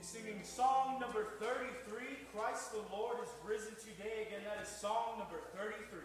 Singing song number 33, Christ the Lord is risen today. Again, that is song number 33.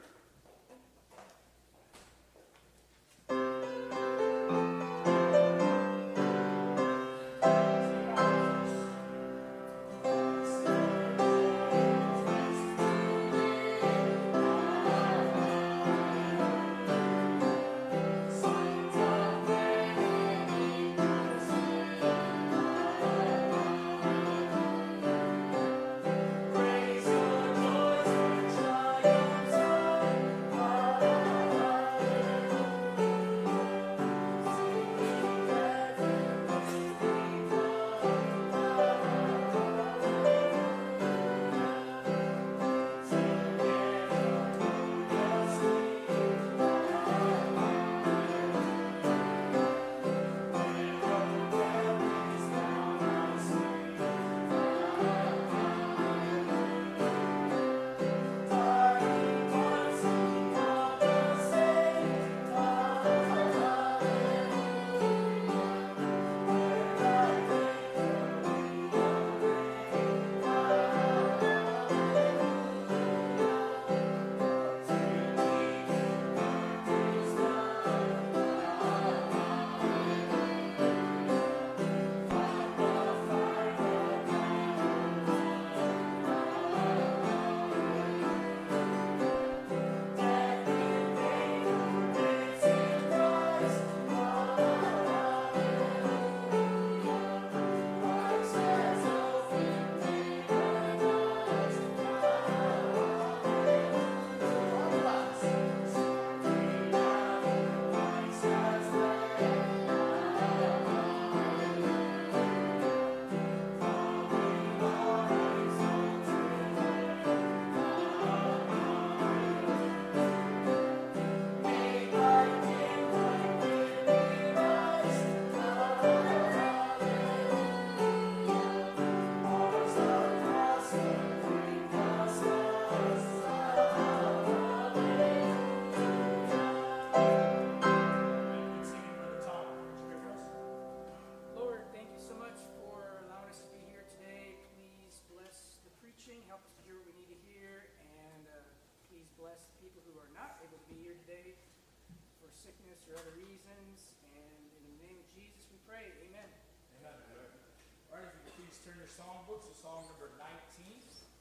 Song number 19.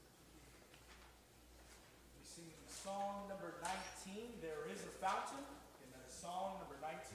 We sing song number 19, There is a Fountain, and that is song number 19.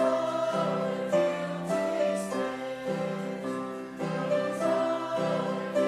Oh,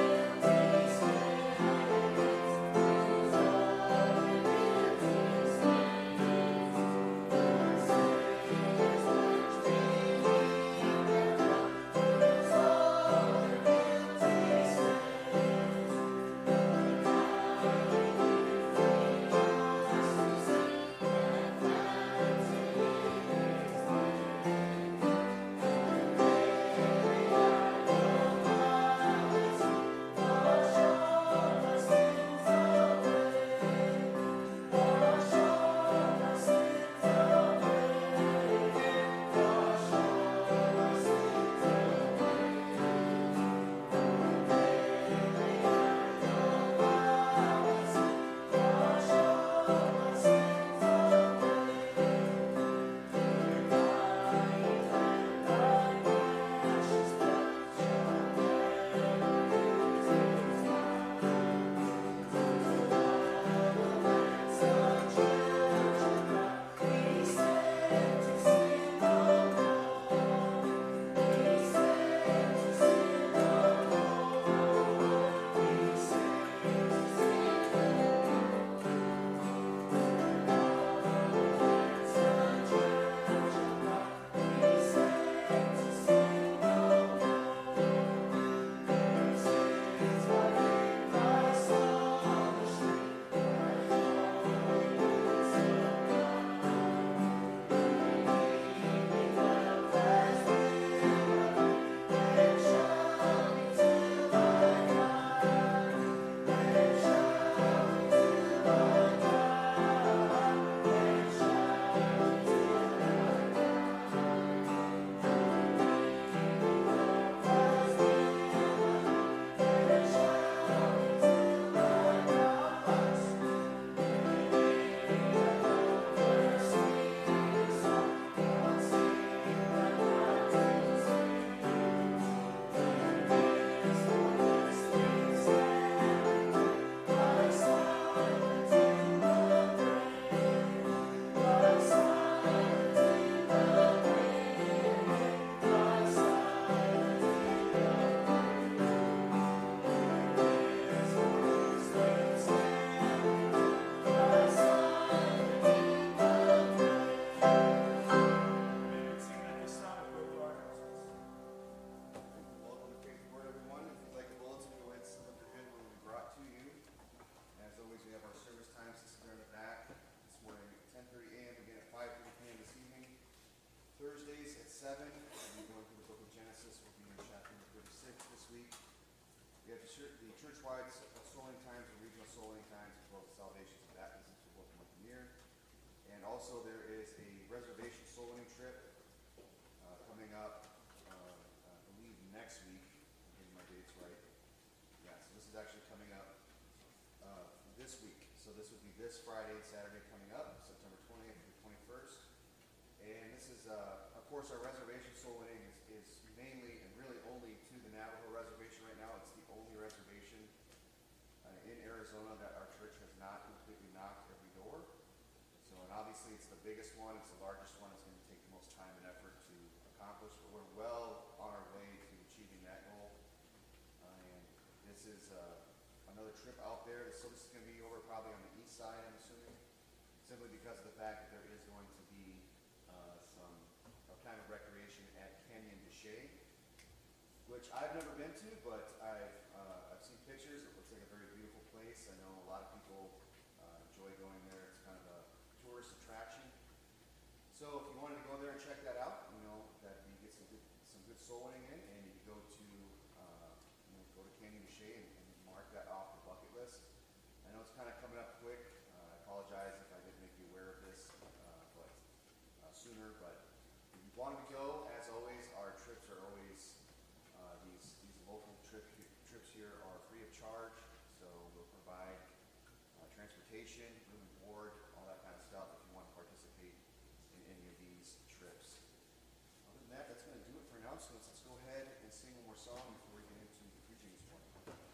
Thursdays at 7. We'll be going through the book of Genesis. We'll be in chapter 36 this week. We have the church-wide souling times and regional souling times, as well as salvations and baptisms for both month and year. And also there is a reservation souling trip coming up, I believe, next week. I'm getting my dates right. Yeah, so this is actually coming up this week. So this would be this Friday and Saturday coming up, September 20th through 21st. And this is, of course, our reservation soul winning is mainly and really only to the Navajo reservation right now. It's the only reservation in Arizona that our church has not completely knocked every door. So, and obviously it's the biggest one, it's the largest one, it's going to take the most time and effort to accomplish, but we're well on our way to achieving that goal. And this is another trip out there. So this is going to be over probably on the east side, I'm assuming, simply because of the fact that there is going to be some kind of recreation at Canyon de Chelly, which I've never been to, but I've seen pictures. It looks like a very beautiful place. I know a lot of people enjoy going there. It's kind of a tourist attraction. So if you wanted to go there and check that out, you know that you get some good soul winning in, and you can go to Canyon de Chelly and mark that off the bucket list. I know it's kind of coming up quick. I apologize if I didn't make you aware of this, sooner. But if you wanted to go, as always, our trips are always these local trips here are free of charge. So we'll provide transportation, room and board, all that kind of stuff if you want to participate in any of these trips. Other than that, that's going to do it for announcements. Let's go ahead and sing one more song before we get into the preaching this morning.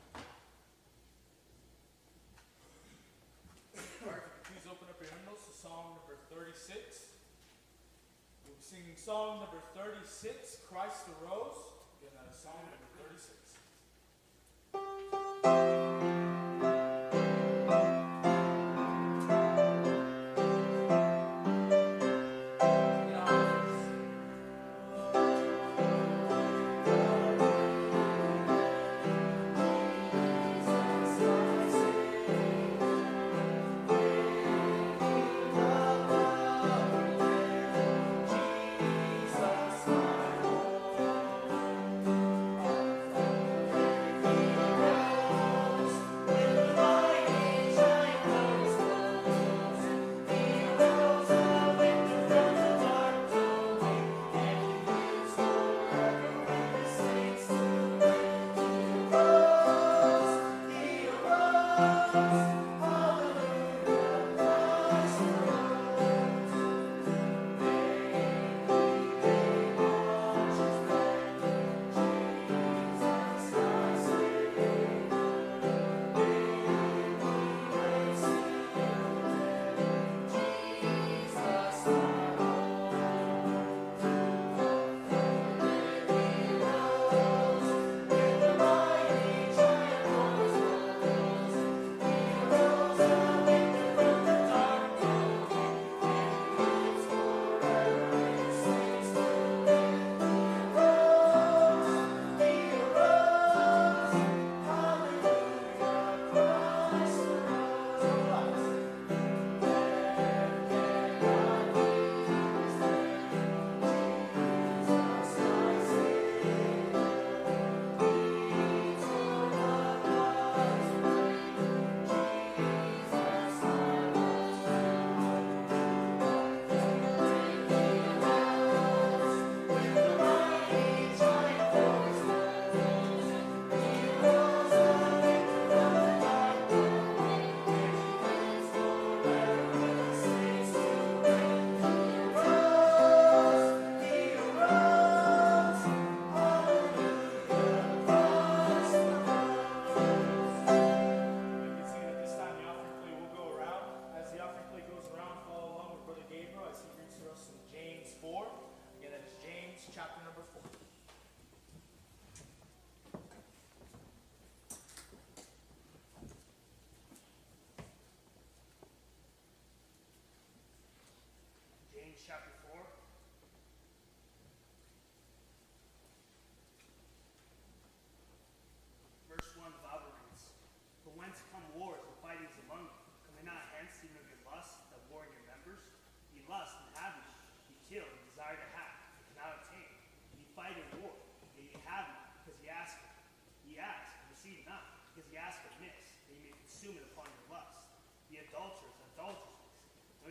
All right, please open up your hymnals to Song number 36. We'll be singing Song number 36, Christ Arose. Again, that is Song number 36. Jesus, my Lord.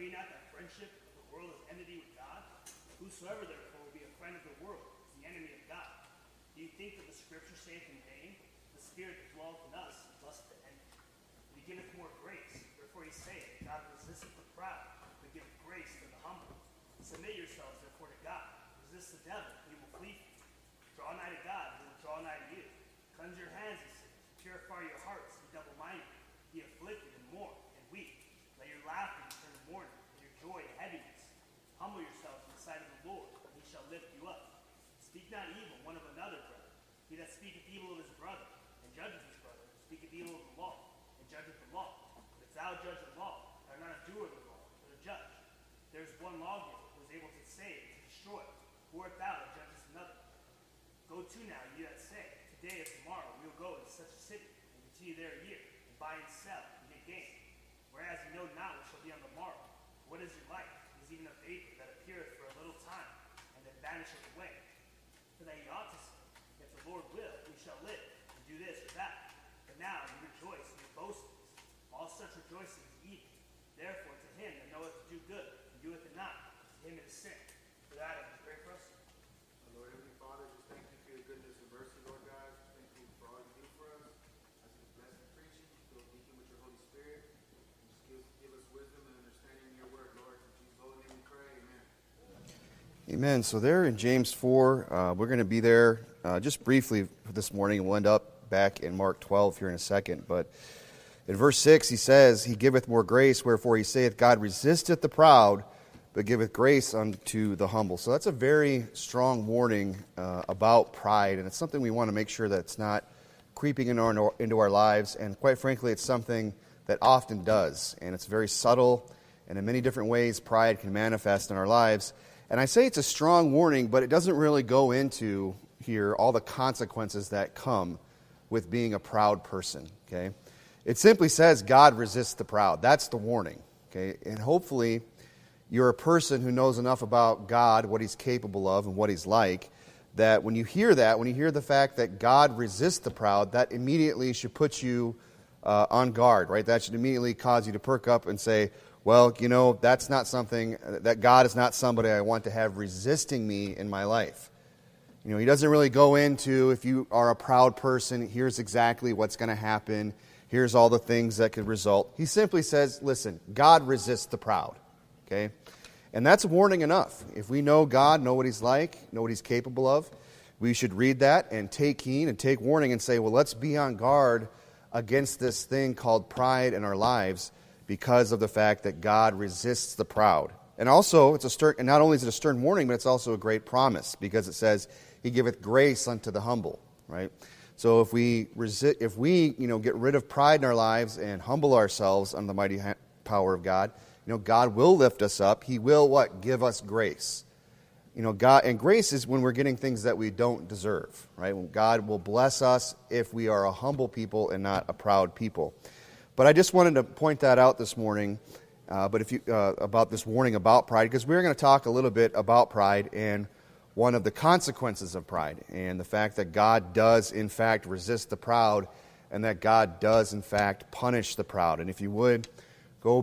ye not that friendship of the world is enmity with God? Whosoever therefore will be a friend of the world is the enemy of God. Do you think that the Scripture saith in vain, the Spirit that dwelleth in us is lust to envy? But he giveth more grace. Wherefore he saith, God resisteth the proud, but giveth grace to the humble. Submit yourselves therefore to God. Resist the devil, he will flee from you. Draw nigh to God, he will draw nigh to you. Cleanse your hands, he says. Purify your hearts, ye double-minded. Be afflicted and mourn and weep. Let your laughter turn to mourning, and your joy to heaviness. Humble yourselves in the sight of the Lord, and he shall lift you up. Speak not evil one of another, brother. He that speaketh evil of his brother, and judgeth his brother, speaketh evil of the law, and judgeth the law. But if thou judge the law, thou art not a doer of the law, but a judge. There is one lawgiver who is able to save and to destroy. Who art thou that judgest another? Go to now, ye that say, today or tomorrow we will go into such a city, and continue there a year, and buy and sell, and get gain. Whereas you know not what shall be on the morrow. What is your life? It is even a vapor that appeareth for a little time, and then vanisheth away. For that ye ought to say, if the Lord will, we shall live, and do this or that. But now you rejoice in your boastings. All such rejoicing is evil. Therefore to him that knoweth to do good, and doeth it not, to him it is sin. For that, I would pray for us. Lord Heavenly Father, just thank you for your goodness and mercy, Lord God. Thank you for all you do for us. As we bless the preaching, fill deacon with your Holy Spirit. And just give us wisdom and understanding in your word, Lord. In Jesus' holy name we pray, amen. Amen. So there in James 4, we're going to be there just briefly this morning, and we'll end up back in Mark 12 here in a second. But in verse 6, he says, He giveth more grace, wherefore he saith, God resisteth the proud, but giveth grace unto the humble. So that's a very strong warning about pride, and it's something we want to make sure that it's not creeping into our lives. And quite frankly, it's something that often does, and it's very subtle, and in many different ways, pride can manifest in our lives. And I say it's a strong warning, but it doesn't really go into here all the consequences that come with being a proud person, okay? It simply says God resists the proud. That's the warning, okay? And hopefully you're a person who knows enough about God, what He's capable of and what He's like, that when you hear the fact that God resists the proud, that immediately should put you on guard, right? That should immediately cause you to perk up and say, well, you know, that's not something, that God is not somebody I want to have resisting me in my life. You know, He doesn't really go into, if you are a proud person, here's exactly what's going to happen, here's all the things that could result. He simply says, listen, God resists the proud, okay? And that's warning enough. If we know God, know what He's like, know what He's capable of, we should read that and take heed and take warning and say, well, let's be on guard against this thing called pride in our lives, because of the fact that God resists the proud. And also, it's a stern, and not only is it a stern warning, but it's also a great promise, because it says, He giveth grace unto the humble, right? So if we get rid of pride in our lives and humble ourselves under the mighty power of God, God will lift us up. He will what? Give us grace. God, and grace is when we're getting things that we don't deserve, right? When God will bless us if we are a humble people and not a proud people. But I just wanted to point that out this morning, about this warning about pride, because we're going to talk a little bit about pride and one of the consequences of pride, and the fact that God does, in fact, resist the proud, and that God does, in fact, punish the proud. And if you would, go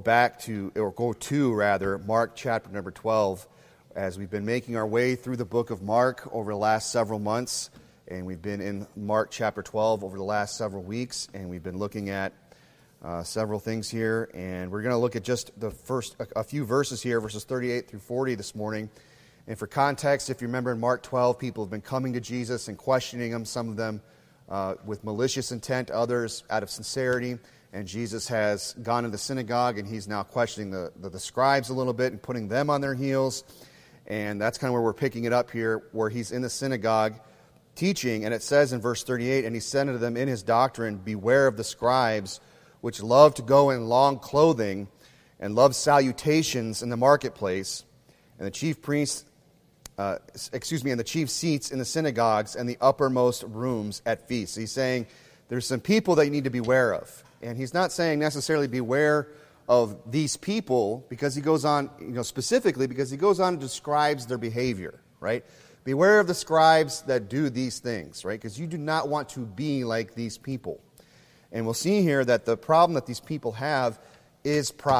to Mark chapter number 12, as we've been making our way through the book of Mark over the last several months, and we've been in Mark chapter 12 over the last several weeks, and we've been looking at several things here, and we're going to look at just a few verses here, verses 38 through 40 this morning. And for context, if you remember in Mark 12, people have been coming to Jesus and questioning Him, some of them with malicious intent, others out of sincerity, and Jesus has gone to the synagogue, and He's now questioning the scribes a little bit and putting them on their heels, and that's kind of where we're picking it up here, where He's in the synagogue teaching, and it says in verse 38, and He said unto them in His doctrine, Beware of the scribes, which love to go in long clothing, and love salutations in the marketplace, and the chief priests, and the chief seats in the synagogues, and the uppermost rooms at feasts. So He's saying there's some people that you need to beware of. And He's not saying necessarily beware of these people, because He goes on, specifically because He goes on and describes their behavior, right? Beware of the scribes that do these things, right? Because you do not want to be like these people. And we'll see here that the problem that these people have is pride,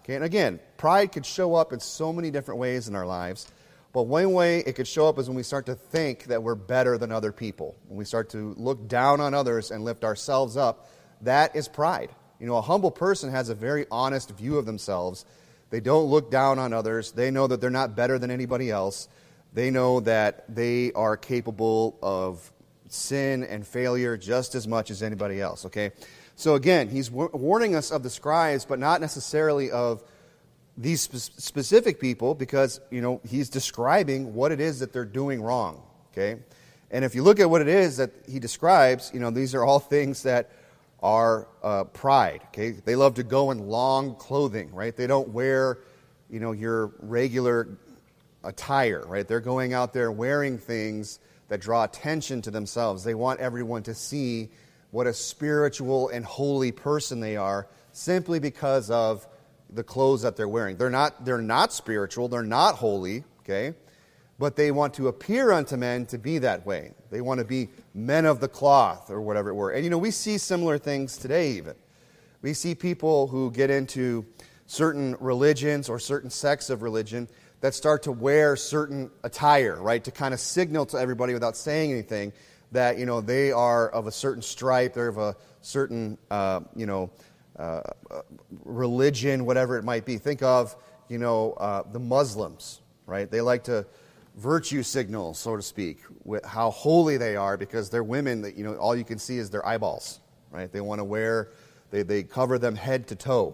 Okay, and again, pride could show up in so many different ways in our lives. But one way it could show up is when we start to think that we're better than other people. When we start to look down on others and lift ourselves up, that is pride. You know, a humble person has a very honest view of themselves. They don't look down on others. They know that they're not better than anybody else. They know that they are capable of sin and failure just as much as anybody else, okay? So again, he's warning us of the scribes, but not necessarily of these specific people, because, you know, he's describing what it is that they're doing wrong, okay? And if you look at what it is that he describes, you know, these are all things that are pride, okay? They love to go in long clothing, right? They don't wear, you know, your regular attire, right? They're going out there wearing things that draw attention to themselves. They want everyone to see what a spiritual and holy person they are simply because of the clothes that they're wearing. They're not spiritual, they're not holy, okay? But they want to appear unto men to be that way. They want to be men of the cloth or whatever it were. And you know, we see similar things today even. We see people who get into certain religions or certain sects of religion that start to wear certain attire, right, to kind of signal to everybody without saying anything that, you know, they are of a certain stripe, they're of a certain, religion, whatever it might be. Think of, you know, the Muslims, right? They like to virtue signal, so to speak, with how holy they are, because they're women that, you know, all you can see is their eyeballs, right? They want to wear, they cover them head to toe.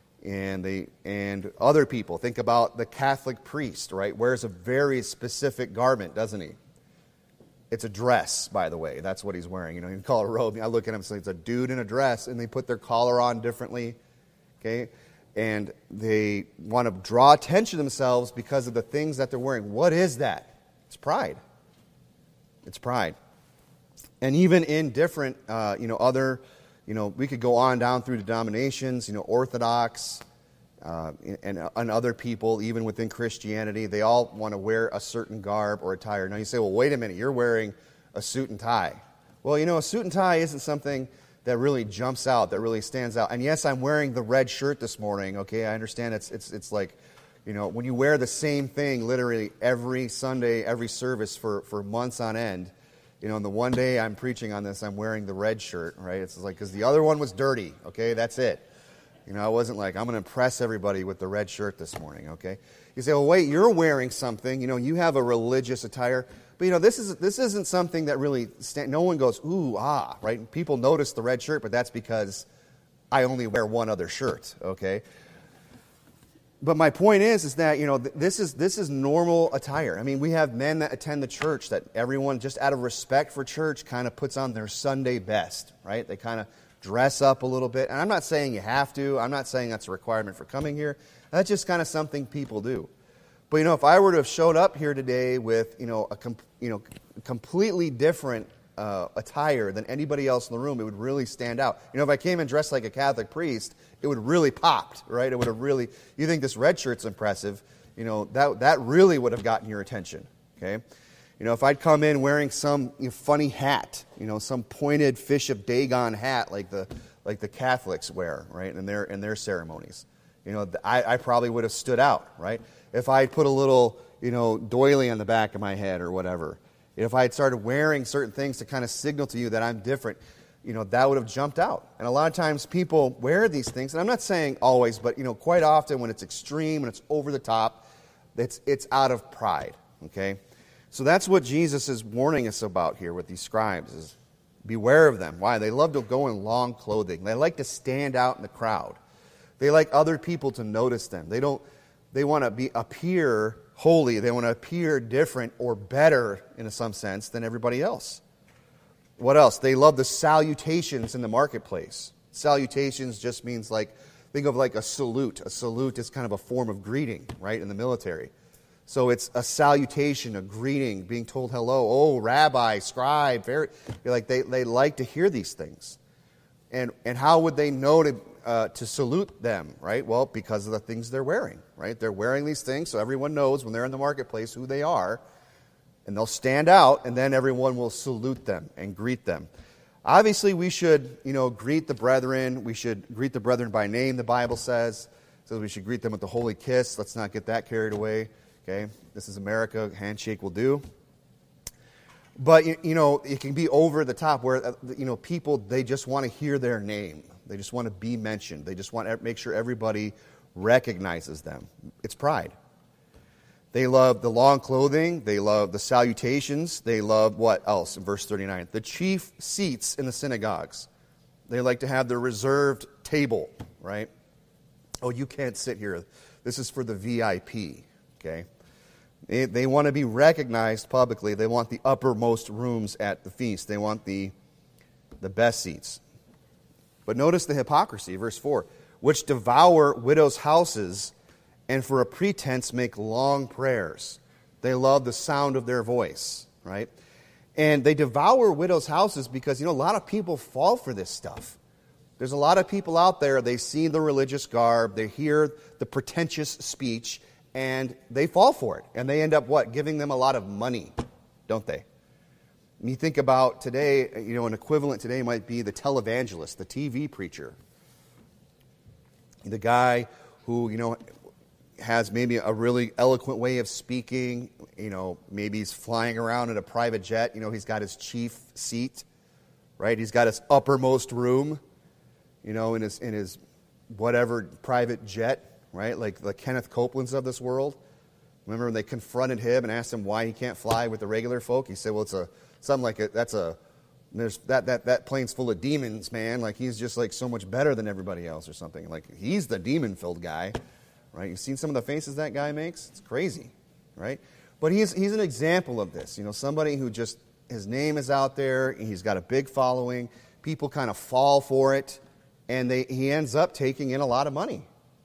And other people, think about the Catholic priest, right? Wears a very specific garment, doesn't he? It's a dress, by the way. That's what he's wearing. You know, you can call it a robe. I look at him and say it's a dude in a dress, and they put their collar on differently, okay? And they want to draw attention to themselves because of the things that they're wearing. What is that? It's pride. It's pride. And even in different, other, we could go on down through denominations, Orthodox, and other people, even within Christianity, they all want to wear a certain garb or attire. Now you say, well, wait a minute, you're wearing a suit and tie. Well, a suit and tie isn't something that really jumps out, that really stands out. And yes, I'm wearing the red shirt this morning, okay? I understand it's like, when you wear the same thing literally every Sunday, every service for months on end, and the one day I'm preaching on this, I'm wearing the red shirt, right? It's like, because the other one was dirty, okay? That's it. I wasn't like, I'm going to impress everybody with the red shirt this morning, okay? You say, well, wait, you're wearing something, you have a religious attire, but this isn't something that really, no one goes, ooh, ah, right? People notice the red shirt, but that's because I only wear one other shirt, okay? But my point is that, this is normal attire. I mean, we have men that attend the church that everyone, just out of respect for church, kind of puts on their Sunday best, right? They kind of dress up a little bit. And I'm not saying you have to. I'm not saying that's a requirement for coming here. That's just kind of something people do. But, if I were to have showed up here today with, a completely different attire than anybody else in the room, it would really stand out. If I came in dressed like a Catholic priest, it would really popped, right? It would have really, you think this red shirt's impressive, that really would have gotten your attention, okay? If I'd come in wearing some funny hat, some pointed fish of Dagon hat like the Catholics wear, right, in their ceremonies, I probably would have stood out, right? If I put a little, doily on the back of my head or whatever, if I had started wearing certain things to kind of signal to you that I'm different, that would have jumped out. And a lot of times people wear these things, and I'm not saying always, but quite often when it's extreme, when it's over the top, it's out of pride, okay? So that's what Jesus is warning us about here with these scribes, is beware of them. Why? They love to go in long clothing. They like to stand out in the crowd. They like other people to notice them. They want to appear holy. They want to appear different or better, in some sense, than everybody else. What else? They love the salutations in the marketplace. Salutations just means think of like a salute. A salute is kind of a form of greeting, right, in the military. So it's a salutation, a greeting, being told hello. Oh, rabbi, scribe, they like to hear these things. And how would they know to salute them, right? Well, because of the things they're wearing, right? They're wearing these things, so everyone knows when they're in the marketplace who they are, and they'll stand out, and then everyone will salute them and greet them. Obviously, we should, greet the brethren. We should greet the brethren by name, the Bible says. says we should greet them with the holy kiss. Let's not get that carried away. Okay, this is America. Handshake will do. But, it can be over the top where, people, they just want to hear their name. They just want to be mentioned. They just want to make sure everybody recognizes them. It's pride. They love the long clothing. They love the salutations. They love what else? In verse 39, the chief seats in the synagogues. They like to have their reserved table, right? Oh, you can't sit here. This is for the VIP, okay? They want to be recognized publicly. They want the uppermost rooms at the feast. They want the best seats. But notice the hypocrisy, verse 4, which devour widows' houses and for a pretense make long prayers. They love the sound of their voice, right? And they devour widows' houses because, a lot of people fall for this stuff. There's a lot of people out there, they see the religious garb, they hear the pretentious speech, and they fall for it. And they end up what? Giving them a lot of money, don't they? And you think about today, an equivalent today might be the televangelist, the TV preacher. The guy who, has maybe a really eloquent way of speaking. Maybe he's flying around in a private jet. He's got his chief seat, right? He's got his uppermost room, in his whatever private jet, right? Like the Kenneth Copelands of this world. Remember when they confronted him and asked him why he can't fly with the regular folk? He said, well, that plane's full of demons, man. Like he's just like so much better than everybody else or something. Like he's the demon-filled guy, right? You've seen some of the faces that guy makes? It's crazy, right? But he's an example of this. Somebody who just, his name is out there, he's got a big following, people kind of fall for it, and he ends up taking in a lot of money.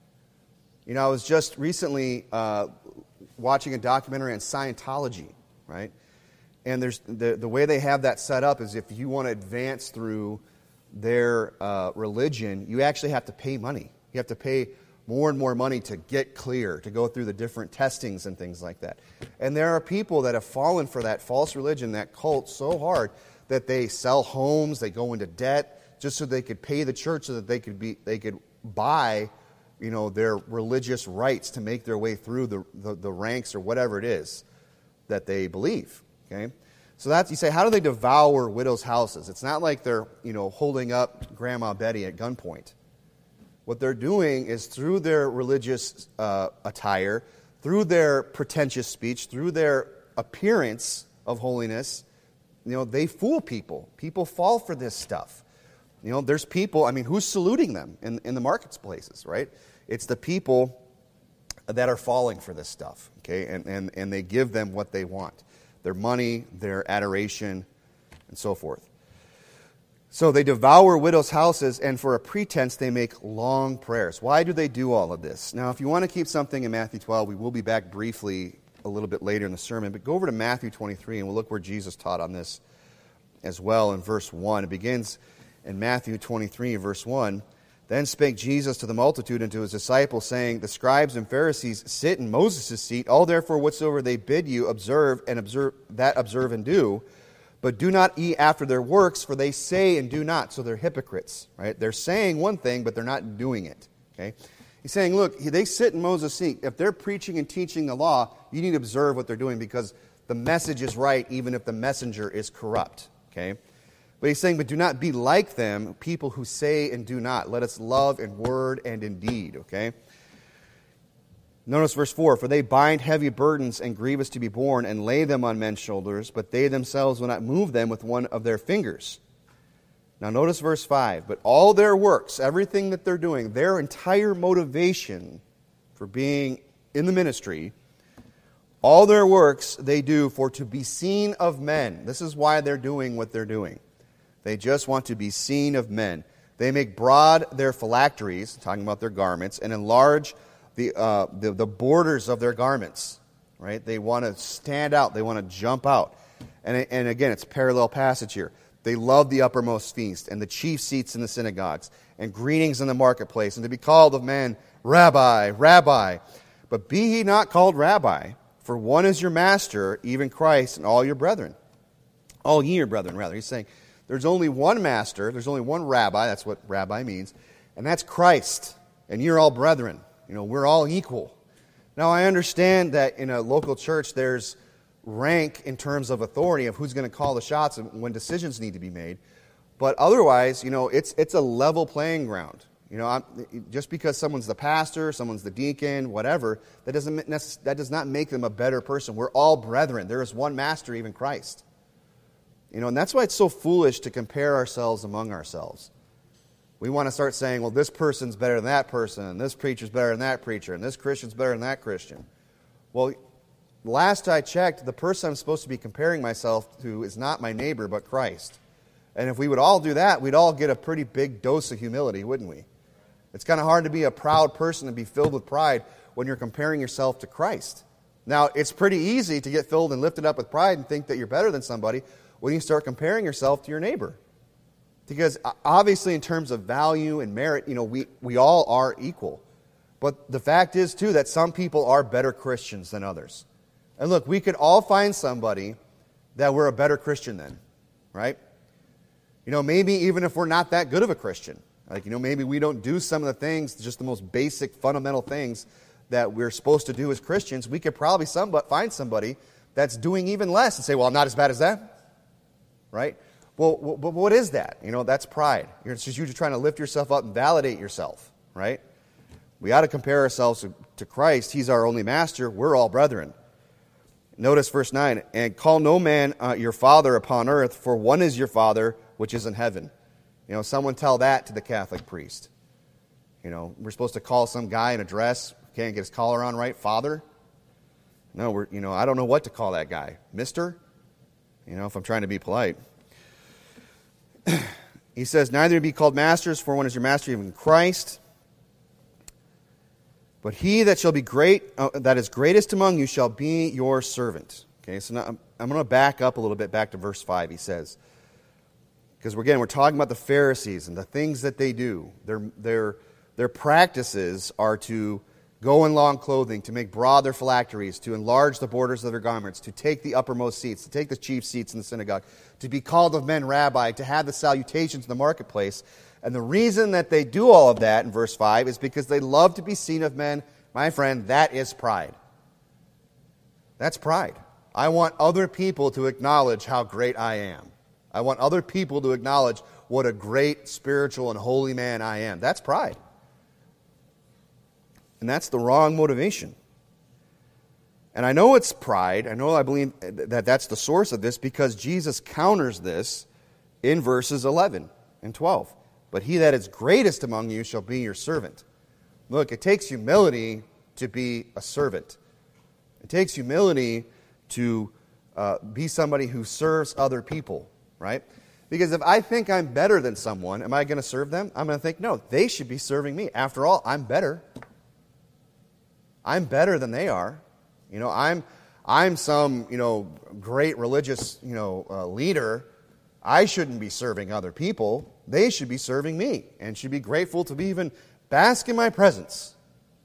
I was just recently watching a documentary on Scientology, right? And there's the way they have that set up is if you want to advance through their religion, you actually have to pay money. You have to pay more and more money to get clear, to go through the different testings and things like that. And there are people that have fallen for that false religion, that cult, so hard that they sell homes, they go into debt, just so they could pay the church so that they could buy, their religious rights to make their way through the ranks or whatever it is that they believe. Okay, so that's, you say, how do they devour widows' houses? It's not like they're holding up Grandma Betty at gunpoint. What they're doing is through their religious attire, through their pretentious speech, through their appearance of holiness, they fool people. People fall for this stuff. There's people, who's saluting them in the marketplaces, right? It's the people that are falling for this stuff, okay? And they give them what they want. Their money, their adoration, and so forth. So they devour widows' houses, and for a pretense they make long prayers. Why do they do all of this? Now, if you want to keep something in Matthew 12, we will be back briefly a little bit later in the sermon, but go over to Matthew 23, and we'll look where Jesus taught on this as well in verse 1. It begins in Matthew 23, verse 1. Then spake Jesus to the multitude and to his disciples, saying, the scribes and Pharisees sit in Moses' seat. All therefore whatsoever they bid you, observe and do. But do not eat after their works, for they say and do not. So they're hypocrites, right? They're saying one thing, but they're not doing it, okay? He's saying, look, they sit in Moses' seat. If they're preaching and teaching the law, you need to observe what they're doing because the message is right, even if the messenger is corrupt, okay? But he's saying, but do not be like them, people who say and do not. Let us love in word and in deed, okay? Notice verse 4, for they bind heavy burdens and grievous to be borne and lay them on men's shoulders, but they themselves will not move them with one of their fingers. Now notice verse 5, but all their works, everything that they're doing, their entire motivation for being in the ministry, all their works they do for to be seen of men. This is why they're doing what they're doing. They just want to be seen of men. They make broad their phylacteries, talking about their garments, and enlarge the borders of their garments, right? They want to stand out. They want to jump out. And again, it's a parallel passage here. They love the uppermost feast and the chief seats in the synagogues and greetings in the marketplace and to be called of men, Rabbi, Rabbi. But be ye not called Rabbi, for one is your master, even Christ, and all your brethren. All ye are brethren, rather. He's saying there's only one master, there's only one rabbi, that's what rabbi means, and that's Christ, and you're all brethren. We're all equal. Now, I understand that in a local church there's rank in terms of authority of who's going to call the shots and when decisions need to be made. But otherwise, it's a level playing ground. Just because someone's the pastor, someone's the deacon, whatever, that does not make them a better person. We're all brethren. There is one master, even Christ. And that's why it's so foolish to compare ourselves among ourselves. We want to start saying, well, this person's better than that person, and this preacher's better than that preacher, and this Christian's better than that Christian. Well, last I checked, the person I'm supposed to be comparing myself to is not my neighbor, but Christ. And if we would all do that, we'd all get a pretty big dose of humility, wouldn't we? It's kind of hard to be a proud person and be filled with pride when you're comparing yourself to Christ. Now, it's pretty easy to get filled and lifted up with pride and think that you're better than somebody when you start comparing yourself to your neighbor. Because obviously in terms of value and merit, we all are equal. But the fact is, too, that some people are better Christians than others. And look, we could all find somebody that we're a better Christian than, right? Maybe even if we're not that good of a Christian. Maybe we don't do some of the things, just the most basic, fundamental things that we're supposed to do as Christians. We could probably find somebody that's doing even less and say, well, I'm not as bad as that, right? Well, what is that? That's pride. It's just you trying to lift yourself up and validate yourself, right? We ought to compare ourselves to Christ. He's our only master. We're all brethren. Notice verse 9, and call no man your father upon earth, for one is your Father, which is in heaven. Someone tell that to the Catholic priest. We're supposed to call some guy in a dress, can't get his collar on right, Father? No, I don't know what to call that guy. Mister? If I'm trying to be polite. He says, neither be called masters, for one is your master, even Christ. But he that shall be great, that is greatest among you, shall be your servant. Okay, so now I'm going to back up a little bit, back to verse 5, he says. Because we're talking about the Pharisees and the things that they do. Their practices are to go in long clothing, to make broad their phylacteries, to enlarge the borders of their garments, to take the uppermost seats, to take the chief seats in the synagogue, to be called of men rabbi, to have the salutations in the marketplace. And the reason that they do all of that in verse 5 is because they love to be seen of men. My friend, that is pride. That's pride. I want other people to acknowledge how great I am. I want other people to acknowledge what a great spiritual and holy man I am. That's pride. And that's the wrong motivation. And I know it's pride. I believe that that's the source of this because Jesus counters this in verses 11 and 12. But he that is greatest among you shall be your servant. Look, it takes humility to be a servant. It takes humility to be somebody who serves other people, right? Because if I think I'm better than someone, am I going to serve them? I'm going to think, no, they should be serving me. After all, I'm better. I'm better than they are. I'm some, great religious, leader. I shouldn't be serving other people. They should be serving me and should be grateful to be even bask in my presence.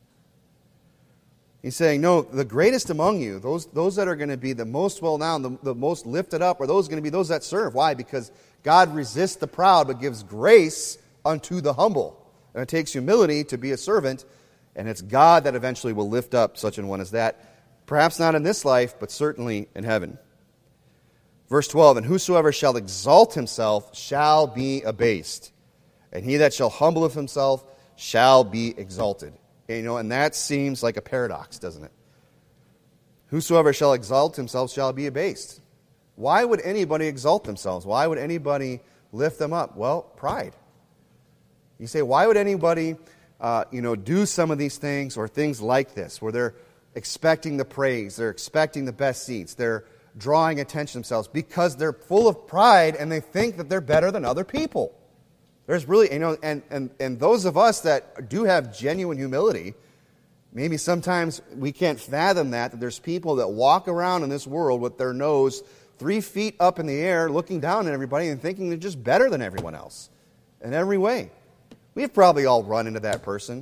He's saying, no, the greatest among you, those that are going to be the most well-known, the most lifted up, are those going to be those that serve. Why? Because God resists the proud but gives grace unto the humble. And it takes humility to be a servant, and it's God that eventually will lift up such an one as that. Perhaps not in this life, but certainly in heaven. Verse 12, and whosoever shall exalt himself shall be abased, and he that shall humble himself shall be exalted. And that seems like a paradox, doesn't it? Whosoever shall exalt himself shall be abased. Why would anybody exalt themselves? Why would anybody lift them up? Well, pride. You say, why would anybody, do some of these things or things like this, where they're expecting the praise, they're expecting the best seats, they're drawing attention to themselves? Because they're full of pride and they think that they're better than other people. There's really, and those of us that do have genuine humility, maybe sometimes we can't fathom that there's people that walk around in this world with their nose 3 feet up in the air, looking down at everybody and thinking they're just better than everyone else in every way. We've probably all run into that person.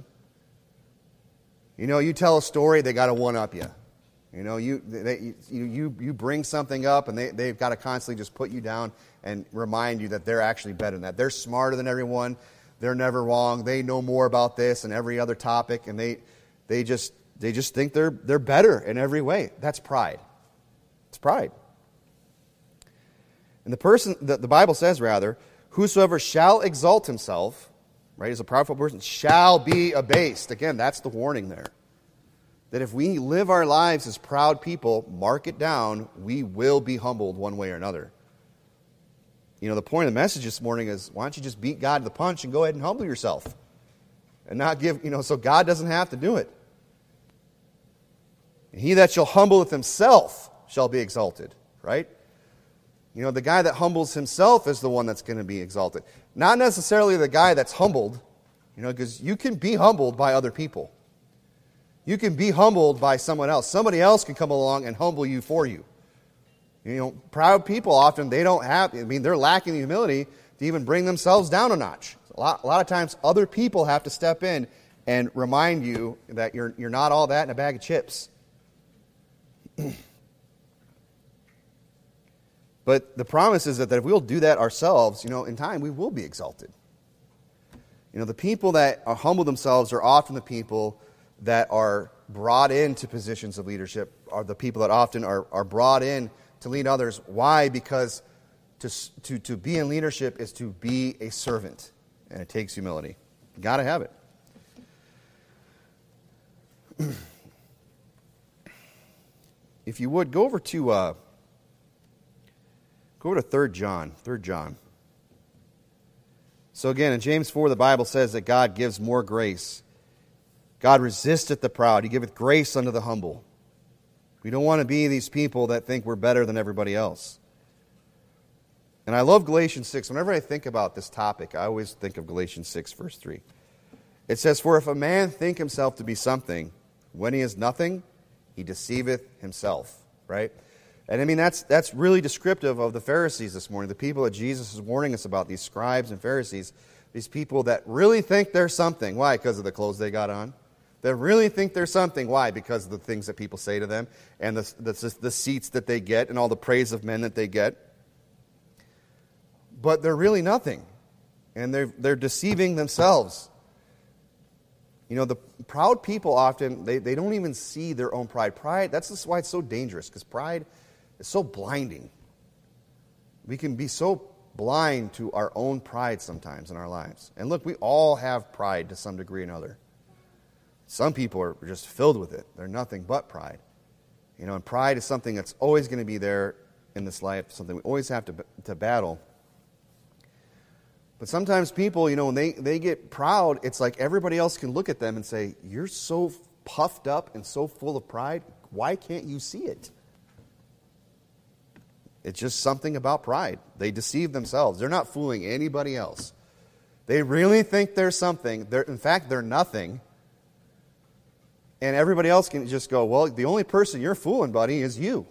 You tell a story, they got to one-up you. You bring something up, and they've got to constantly just put you down and remind you that they're actually better than that. They're smarter than everyone. They're never wrong. They know more about this and every other topic, and They just think they're better in every way. That's pride. It's pride. And the Bible says, rather, whosoever shall exalt himself, right, as a prideful person, shall be abased. Again, that's the warning there. That if we live our lives as proud people, mark it down, we will be humbled one way or another. You know, the point of the message this morning is, why don't you just beat God to the punch and go ahead and humble yourself? And not give, so God doesn't have to do it. And he that shall humbleth himself shall be exalted, right? The guy that humbles himself is the one that's going to be exalted. Not necessarily the guy that's humbled, because you can be humbled by other people. You can be humbled by someone else. Somebody else can come along and humble you for you. Proud people often, they're lacking the humility to even bring themselves down a notch. A lot of times other people have to step in and remind you that you're not all that in a bag of chips. But the promise is that if we'll do that ourselves, in time we will be exalted. The people that humble themselves are often the people that are brought into positions of leadership, are the people that often are brought in to lead others. Why? Because to be in leadership is to be a servant, and it takes humility. You got to have it. If you would, go over to 3 John. 3 John. So again, in James 4, the Bible says that God gives more grace. God resisteth the proud. He giveth grace unto the humble. We don't want to be these people that think we're better than everybody else. And I love Galatians 6. Whenever I think about this topic, I always think of Galatians 6, verse 3. It says, for if a man think himself to be something, when he is nothing, he deceiveth himself. Right? And that's really descriptive of the Pharisees this morning, the people that Jesus is warning us about, these scribes and Pharisees, these people that really think they're something. Why? Because of the clothes they got on. They really think they're something. Why? Because of the things that people say to them and the seats that they get and all the praise of men that they get. But they're really nothing. And they're deceiving themselves. The proud people often, they don't even see their own pride. Pride, that's just why it's so dangerous, because pride is so blinding. We can be so blind to our own pride sometimes in our lives. And look, we all have pride to some degree or another. Some people are just filled with it. They're nothing but pride. And pride is something that's always going to be there in this life, something we always have to battle. But sometimes people, when they get proud, it's like everybody else can look at them and say, you're so puffed up and so full of pride, why can't you see it? It's just something about pride. They deceive themselves. They're not fooling anybody else. They really think they're something. In fact, they're nothing. And everybody else can just go, well, the only person you're fooling, buddy, is you.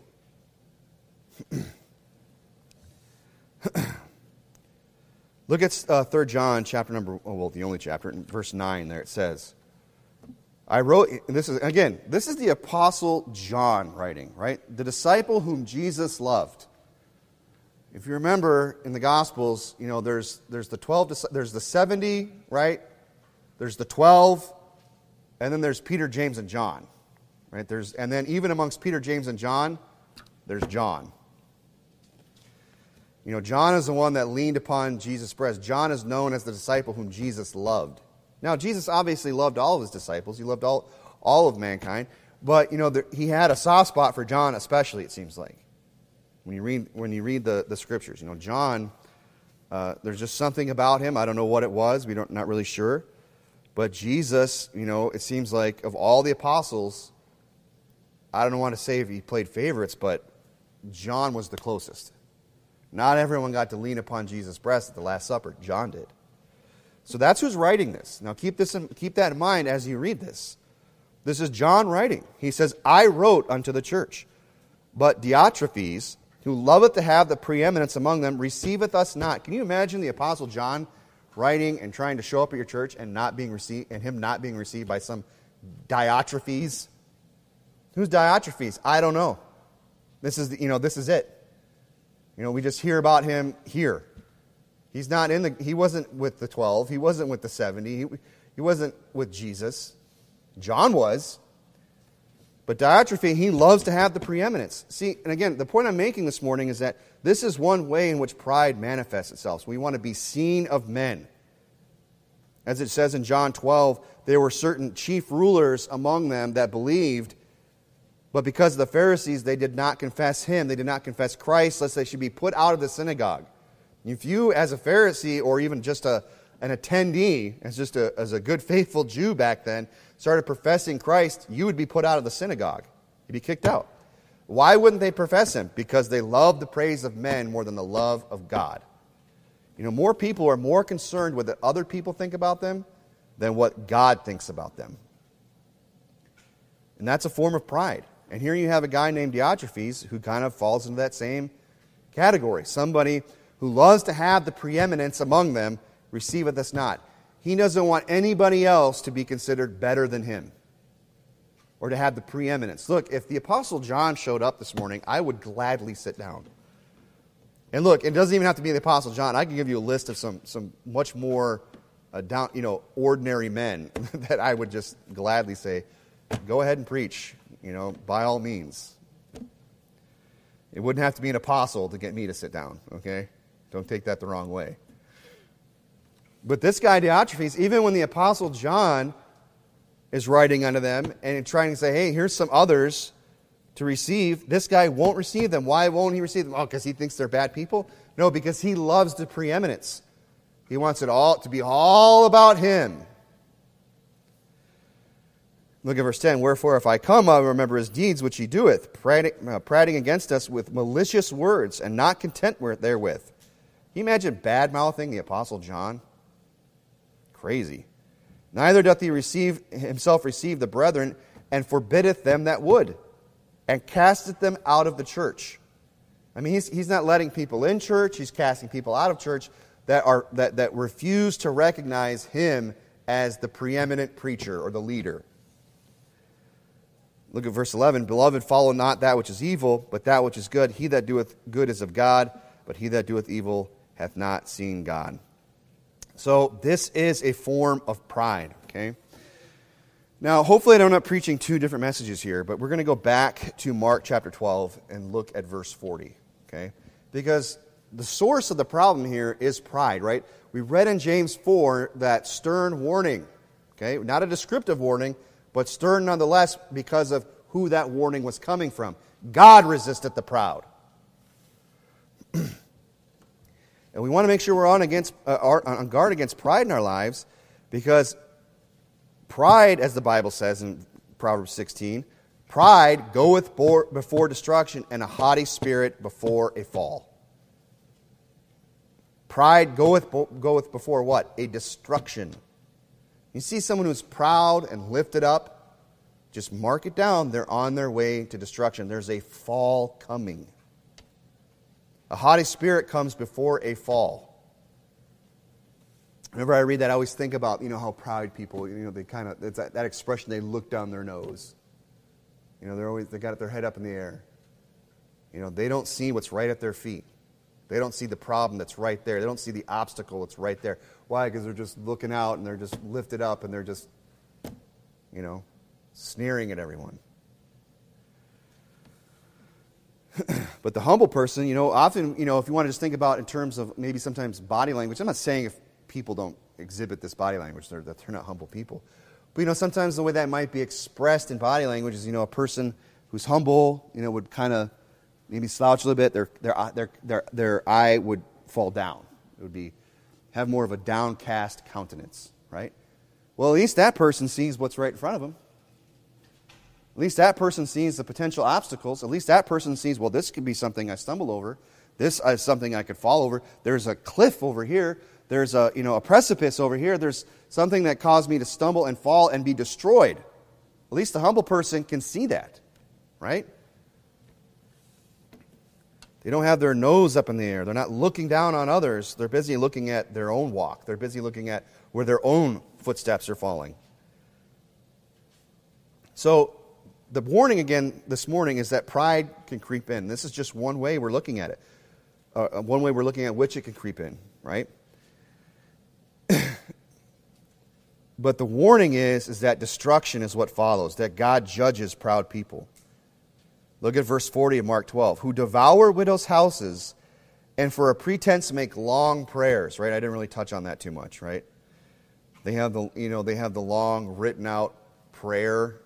Look at 3 John, the only chapter, in verse 9 there it says, this is the Apostle John writing, right? The disciple whom Jesus loved. If you remember in the Gospels, there's the 12, there's the 70, right? There's the 12, and then there's Peter, James, and John, right? And then even amongst Peter, James, and John, there's John. John is the one that leaned upon Jesus' breast. John is known as the disciple whom Jesus loved. Now, Jesus obviously loved all of his disciples. He loved all of mankind. But, he had a soft spot for John especially, it seems like. When you read the Scriptures. John, there's just something about him. I don't know what it was. We're not really sure. But Jesus, it seems like of all the apostles, I don't want to say if he played favorites, but John was the closest. Not everyone got to lean upon Jesus' breast at the Last Supper. John did. So that's who's writing this. Now keep that in mind as you read this. This is John writing. He says, I wrote unto the church, but Diotrephes, who loveth to have the preeminence among them, receiveth us not. Can you imagine the Apostle John writing and trying to show up at your church and him not being received by some Diotrephes? Who's Diotrephes? I don't know. This is it. We just hear about him here. He wasn't with the 12. He wasn't with the 70. He wasn't with Jesus. John was. But Diotrephes, he loves to have the preeminence. See, and again, the point I'm making this morning is that this is one way in which pride manifests itself. So we want to be seen of men. As it says in John 12, there were certain chief rulers among them that believed, but because of the Pharisees, they did not confess him. They did not confess Christ, lest they should be put out of the synagogue. If you, as a Pharisee, or even just an attendee, as a good, faithful Jew back then, started professing Christ, you would be put out of the synagogue. You'd be kicked out. Why wouldn't they profess him? Because they love the praise of men more than the love of God. More people are more concerned with what other people think about them than what God thinks about them. And that's a form of pride. And here you have a guy named Diotrephes who kind of falls into that same category. Somebody who loves to have the preeminence among them, receiveth us not. He doesn't want anybody else to be considered better than him or to have the preeminence. Look, if the Apostle John showed up this morning, I would gladly sit down. And look, it doesn't even have to be the Apostle John. I can give you a list of some much more ordinary men that I would just gladly say, go ahead and preach, by all means. It wouldn't have to be an apostle to get me to sit down, okay? Don't take that the wrong way. But this guy, Diotrephes, even when the Apostle John is writing unto them and trying to say, hey, here's some others to receive, this guy won't receive them. Why won't he receive them? Oh, because he thinks they're bad people? No, because he loves the preeminence. He wants it all to be all about him. Look at verse 10. Wherefore, if I come, I will remember his deeds which he doeth, prating against us with malicious words, and not content therewith. Can you imagine bad-mouthing the Apostle John? Crazy. Neither doth he himself receive the brethren, and forbiddeth them that would, and casteth them out of the church. I mean, he's not letting people in church. He's casting people out of church that refuse to recognize him as the preeminent preacher or the leader. Look at verse 11. Beloved, follow not that which is evil, but that which is good. He that doeth good is of God, but he that doeth evil hath not seen God. So this is a form of pride, okay? Now, hopefully I'm not preaching two different messages here, but we're going to go back to Mark chapter 12 and look at verse 40, okay? Because the source of the problem here is pride, right? We read in James 4 that stern warning, okay? Not a descriptive warning, but stern nonetheless because of who that warning was coming from. God resisteth the proud. And we want to make sure we're on guard against pride in our lives, because pride, as the Bible says in Proverbs 16, pride goeth before destruction, and a haughty spirit before a fall. Pride goeth before what? A destruction. You see someone who's proud and lifted up, just mark it down. They're on their way to destruction. There's a fall coming. A haughty spirit comes before a fall. Whenever I read that, I always think about, how proud people, they kind of, it's that expression, they look down their nose. They got their head up in the air. They don't see what's right at their feet. They don't see the problem that's right there. They don't see the obstacle that's right there. Why? Because they're just looking out and they're just lifted up and they're just, sneering at everyone. But the humble person, often, if you want to just think about in terms of maybe sometimes body language, I'm not saying if people don't exhibit this body language, that they're not humble people. But, sometimes the way that might be expressed in body language is, a person who's humble, would kind of maybe slouch a little bit. Their eye would fall down. It would have more of a downcast countenance, right? Well, at least that person sees what's right in front of them. At least that person sees the potential obstacles. At least that person sees, well, this could be something I stumble over. This is something I could fall over. There's a cliff over here. There's a precipice over here. There's something that caused me to stumble and fall and be destroyed. At least the humble person can see that, right? They don't have their nose up in the air. They're not looking down on others. They're busy looking at their own walk. They're busy looking at where their own footsteps are falling. So, the warning again this morning is that pride can creep in. This is just one way we're looking at it. One way we're looking at which it can creep in, right? But the warning is that destruction is what follows, that God judges proud people. Look at verse 40 of Mark 12. Who devour widows' houses and for a pretense make long prayers. Right? I didn't really touch on that too much, right? They have the long written out prayer,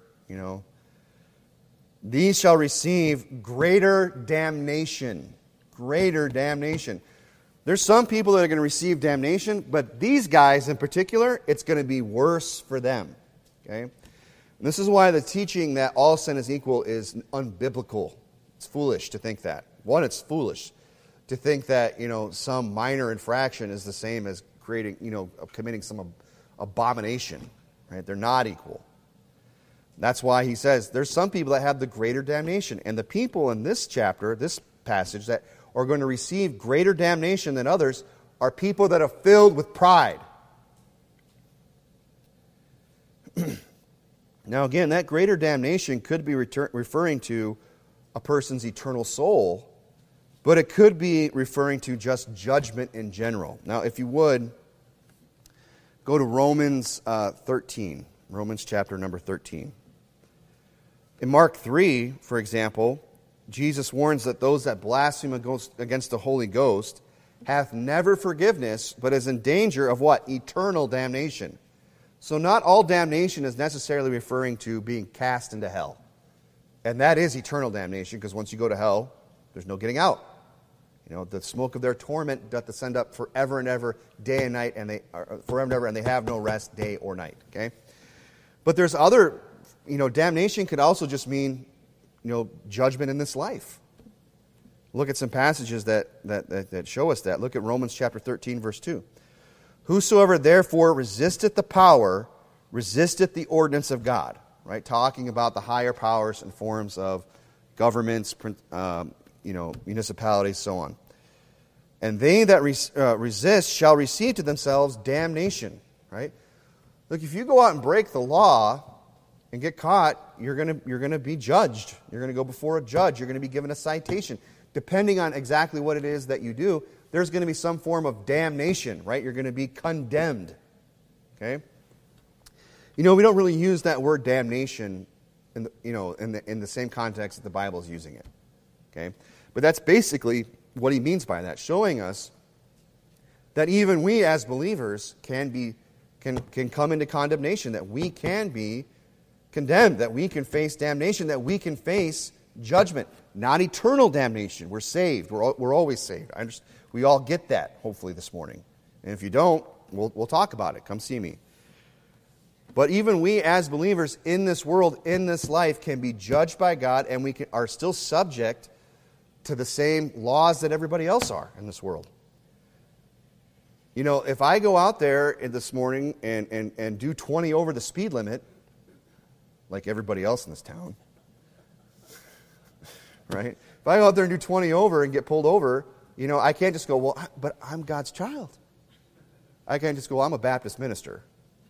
These shall receive greater damnation. Greater damnation. There's some people that are going to receive damnation, but these guys in particular, it's going to be worse for them. Okay? And this is why the teaching that all sin is equal is unbiblical. It's foolish to think that. One, it's foolish to think that, some minor infraction is the same as committing some abomination. Right? They're not equal. That's why he says there's some people that have the greater damnation. And the people in this chapter, this passage, that are going to receive greater damnation than others are people that are filled with pride. Now again, that greater damnation could be referring to a person's eternal soul, but it could be referring to just judgment in general. Now if you would, go to Romans 13, Romans chapter number 13. In Mark 3, for example, Jesus warns that those that blaspheme against the Holy Ghost hath never forgiveness, but is in danger of what? Eternal damnation. So not all damnation is necessarily referring to being cast into hell. And that is eternal damnation, because once you go to hell, there's no getting out. The smoke of their torment doth ascend up forever and ever, day and night, and they forever and ever, and they have no rest, day or night. Okay? But there's other, damnation could also just mean judgment in this life. Look at some passages that show us that. Look at Romans chapter 13, verse 2. Whosoever therefore resisteth the power, resisteth the ordinance of God. Right? Talking about the higher powers and forms of governments, municipalities, so on. And they that resist shall receive to themselves damnation. Right? Look, if you go out and break the law and get caught, you're going to be judged. You're going to go before a judge. You're going to be given a citation. Depending on exactly what it is that you do, there's going to be some form of damnation, right? You're going to be condemned. Okay? We don't really use that word damnation in the same context that the Bible is using it. Okay? But that's basically what he means by that, showing us that even we as believers can come into condemnation, that we can be condemned, that we can face damnation, that we can face judgment. Not eternal damnation. We're saved. We're always saved. We all get that, hopefully, this morning. And if you don't, we'll talk about it. Come see me. But even we as believers in this world, in this life, can be judged by God, and we are still subject to the same laws that everybody else are in this world. If I go out there this morning and do 20 over the speed limit, like everybody else in this town, right? If I go out there and do 20 over and get pulled over, I can't just go, well, but I'm God's child. I can't just go, I'm a Baptist minister.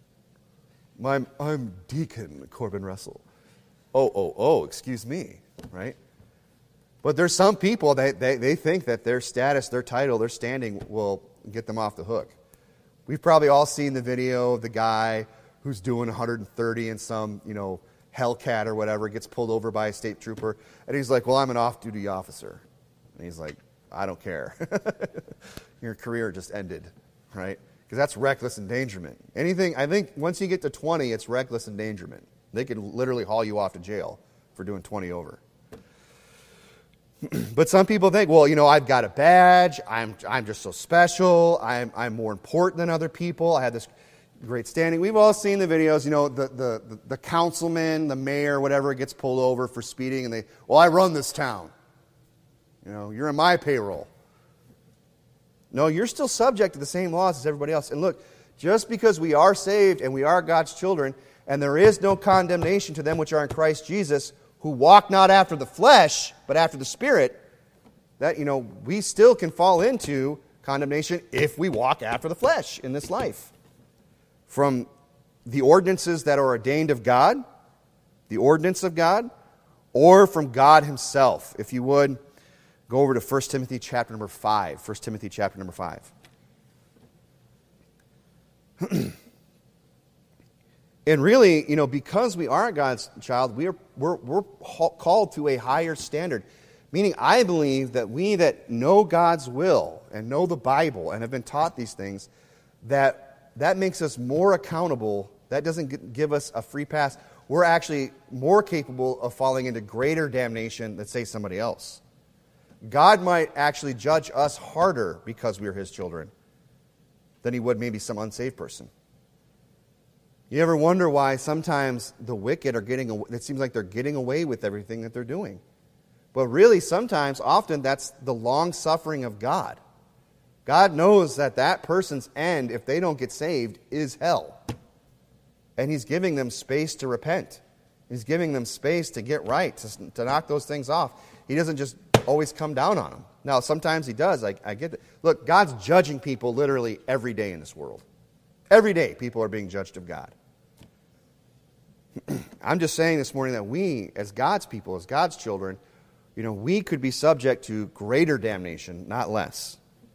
I'm Deacon Corbin Russell. Oh, excuse me, right? But there's some people, they think that their status, their title, their standing will get them off the hook. We've probably all seen the video of the guy who's doing 130 in some, Hellcat or whatever, gets pulled over by a state trooper, and he's like, well, I'm an off-duty officer. And he's like, I don't care. Your career just ended, right? Because that's reckless endangerment. I think once you get to 20, it's reckless endangerment. They could literally haul you off to jail for doing 20 over. But some people think, well, I've got a badge. I'm just so special. I'm more important than other people. I had this great standing. We've all seen the videos, the councilman, the mayor, whatever, gets pulled over for speeding, and I run this town. You're in my payroll. No, you're still subject to the same laws as everybody else. And look, just because we are saved and we are God's children, and there is no condemnation to them which are in Christ Jesus, who walk not after the flesh, but after the Spirit, that, we still can fall into condemnation if we walk after the flesh in this life. From the ordinances that are ordained of God, the ordinance of God, or from God himself. If you would, go over to 1 Timothy chapter number 5. 1 Timothy chapter number 5. And really, because we are God's child, we're called to a higher standard. Meaning, I believe that we that know God's will and know the Bible and have been taught these things, that makes us more accountable. That doesn't give us a free pass. We're actually more capable of falling into greater damnation than, say, somebody else. God might actually judge us harder because we are His children than He would maybe some unsaved person. You ever wonder why sometimes the wicked are it seems like they're getting away with everything that they're doing? But really, often, that's the long-suffering of God. God knows that person's end, if they don't get saved, is hell. And He's giving them space to repent. He's giving them space to get right, to knock those things off. He doesn't just always come down on them. Now, sometimes He does. I get that. Look, God's judging people literally every day in this world. Every day, people are being judged of God. I'm just saying this morning that we, as God's people, as God's children, we could be subject to greater damnation, not less.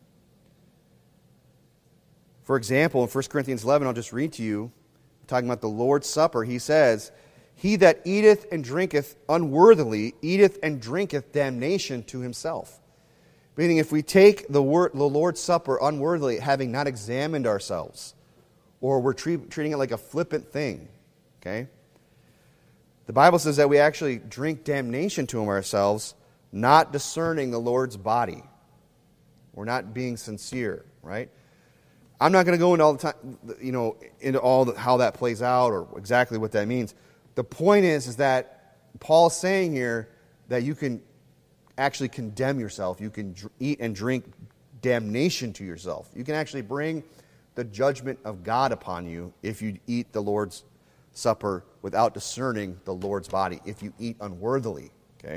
For example, in 1 Corinthians 11, I'll just read to you, talking about the Lord's Supper, he says, "He that eateth and drinketh unworthily, eateth and drinketh damnation to himself." Meaning, if we take the Lord's Supper unworthily, having not examined ourselves, or we're treating it like a flippant thing, okay? The Bible says that we actually drink damnation to ourselves, not discerning the Lord's body. We're not being sincere, right? I'm not going to go into all the time, into all how that plays out or exactly what that means. The point is that Paul's saying here that you can actually condemn yourself. You can eat and drink damnation to yourself. You can actually bring the judgment of God upon you if you eat the Lord's Supper without discerning the Lord's body, if you eat unworthily. Okay.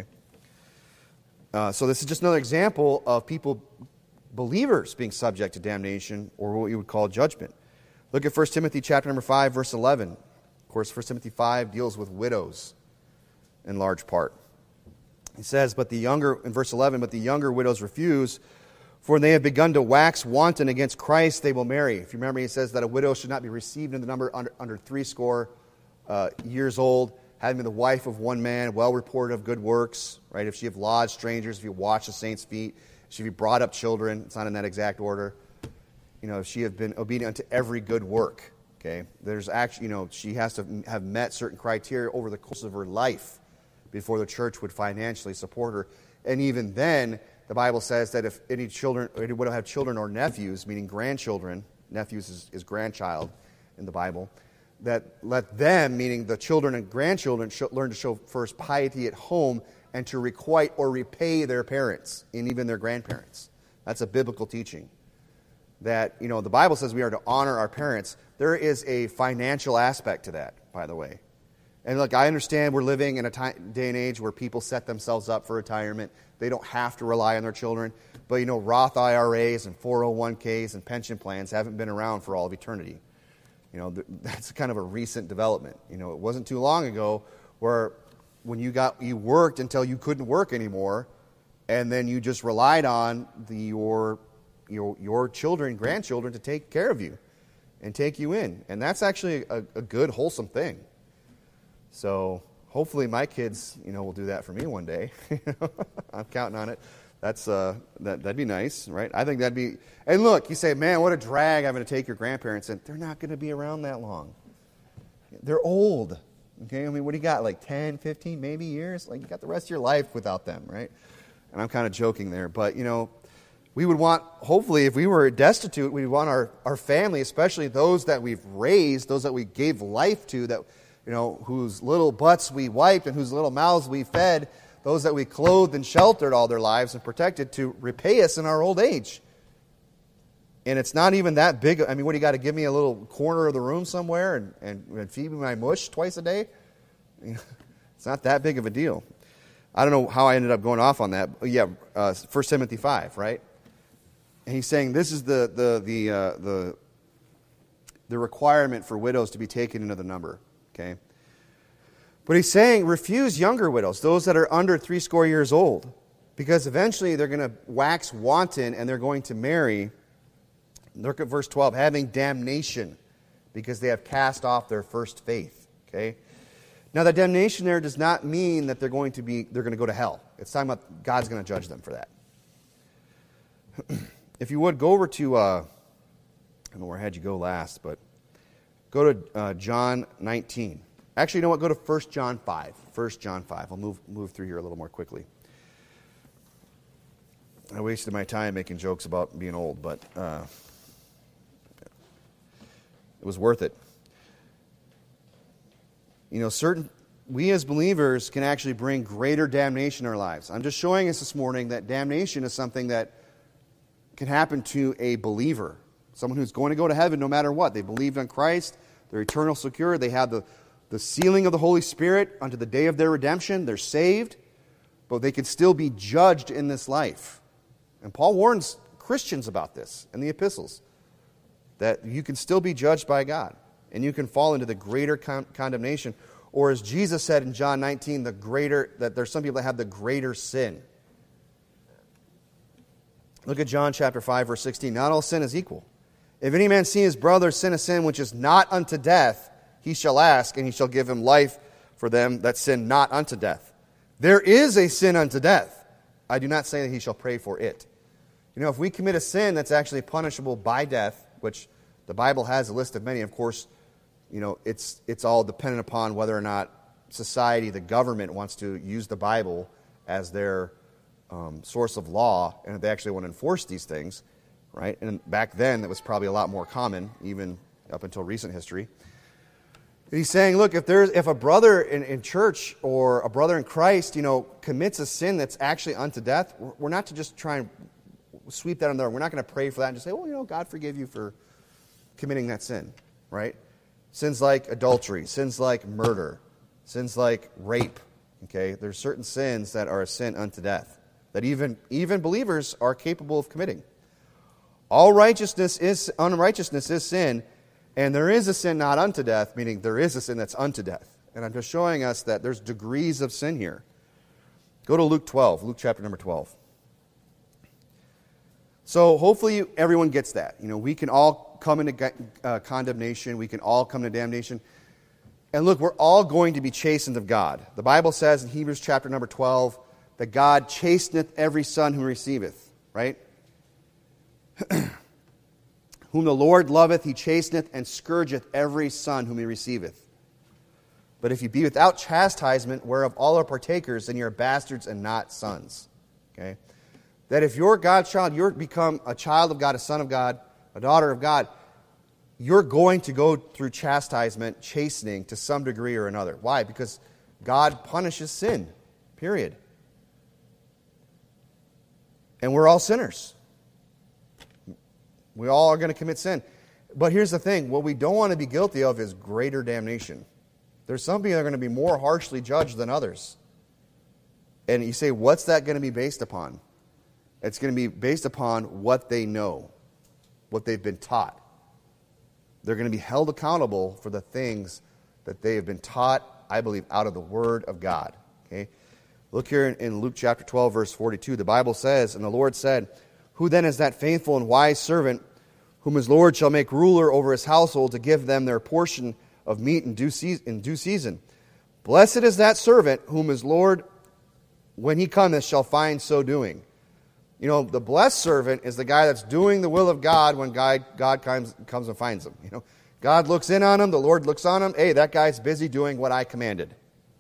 So this is just another example of believers being subject to damnation, or what you would call judgment. Look at 1 Timothy chapter number 5, verse 11. Of course, 1 Timothy 5 deals with widows in large part. He says, in verse 11, "But the younger widows refuse, for when they have begun to wax wanton against Christ, they will marry." If you remember, he says that a widow should not be received in the number under 60 years old, having been the wife of one man, well reported of good works, right? If she have lodged strangers, if you wash the saints' feet, if she have brought up children, it's not in that exact order. If she have been obedient unto every good work, okay? There's actually, she has to have met certain criteria over the course of her life before the church would financially support her. And even then, the Bible says that if any widow have children or nephews, meaning grandchildren, nephews is grandchild in the Bible, that let them, meaning the children and grandchildren, learn to show first piety at home and to requite or repay their parents and even their grandparents. That's a biblical teaching. That, the Bible says we are to honor our parents. There is a financial aspect to that, by the way. And look, I understand we're living in a day and age where people set themselves up for retirement. They don't have to rely on their children. But, Roth IRAs and 401ks and pension plans haven't been around for all of eternity. That's kind of a recent development. It wasn't too long ago where when you worked until you couldn't work anymore, and then you just relied on your children, grandchildren to take care of you and take you in. And that's actually a good, wholesome thing. So hopefully my kids, will do that for me one day. I'm counting on it. That'd be nice, right? I think that'd be. And look, you say, man, what a drag having to take your grandparents in. They're not going to be around that long. They're old. Okay, I mean, what do you got? Like 10, 15, maybe years? Like you got the rest of your life without them, right? And I'm kind of joking there, but we would want, hopefully, if we were destitute, we would want our family, especially those that we've raised, those that we gave life to, that whose little butts we wiped and whose little mouths we fed, those that we clothed and sheltered all their lives and protected, to repay us in our old age. And it's not even that big. I mean, what, do you got to give me a little corner of the room somewhere and feed me my mush twice a day? It's not that big of a deal. I don't know how I ended up going off on that. But yeah, 1 Timothy 5, right? And he's saying this is the requirement for widows to be taken into the number, okay? But he's saying refuse younger widows, those that are under 60 years old, because eventually they're going to wax wanton and they're going to marry. Look at verse 12, having damnation because they have cast off their first faith. Okay? Now, the damnation there does not mean that they're going to go to hell. It's talking about God's going to judge them for that. If you would, go over to, I don't know where I had you go last, but go to John 19. Actually, you know what? Go to 1 John 5. 1 John 5. I'll move through here a little more quickly. I wasted my time making jokes about being old, but it was worth it. You know, we as believers can actually bring greater damnation in our lives. I'm just showing us this morning that damnation is something that can happen to a believer, someone who's going to go to heaven no matter what. They believed on Christ, they're eternal secure, they have the sealing of the Holy Spirit unto the day of their redemption, they're saved, but they can still be judged in this life. And Paul warns Christians about this in the epistles, that you can still be judged by God, and you can fall into the greater condemnation. Or as Jesus said in John 19, that there's some people that have the greater sin. Look at John chapter 5, verse 16. Not all sin is equal. If any man see his brother sin a sin which is not unto death, he shall ask, and he shall give him life for them that sin not unto death. There is a sin unto death. I do not say that he shall pray for it. You know, if we commit a sin that's actually punishable by death, which the Bible has a list of many, of course, you know, it's all dependent upon whether or not society, the government, wants to use the Bible as their source of law, and if they actually want to enforce these things, right? And back then, it was probably a lot more common, even up until recent history. He's saying, look, if a brother in church or a brother in Christ, you know, commits a sin that's actually unto death, we're not to just try and sweep that under. We're not going to pray for that and just say, well, you know, God forgive you for committing that sin, right? Sins like adultery, sins like murder, sins like rape, okay? There's certain sins that are a sin unto death that even believers are capable of committing. All unrighteousness is sin, and there is a sin not unto death, meaning there is a sin that's unto death. And I'm just showing us that there's degrees of sin here. Go to Luke 12, Luke chapter number 12. So hopefully everyone gets that. You know, we can all come into condemnation. We can all come to damnation. And look, we're all going to be chastened of God. The Bible says in Hebrews chapter number 12 that God chasteneth every son who receiveth, right? Whom the Lord loveth, he chasteneth and scourgeth every son whom he receiveth. But if you be without chastisement, whereof all are partakers, then you're bastards and not sons. Okay? That if you're God's child, you're become a child of God, a son of God, a daughter of God, you're going to go through chastisement, chastening to some degree or another. Why? Because God punishes sin, period. And we're all sinners. We all are going to commit sin. But here's the thing. What we don't want to be guilty of is greater damnation. There's some people that are going to be more harshly judged than others. And you say, what's that going to be based upon? It's going to be based upon what they know, what they've been taught. They're going to be held accountable for the things that they have been taught, I believe, out of the Word of God. Okay? Look here in Luke chapter 12, verse 42. The Bible says, and the Lord said, who then is that faithful and wise servant whom his Lord shall make ruler over his household to give them their portion of meat in due season? Blessed is that servant whom his Lord, when he cometh, shall find so doing. You know, the blessed servant is the guy that's doing the will of God when God comes and finds him. You know, God looks in on him, the Lord looks on him. Hey, that guy's busy doing what I commanded.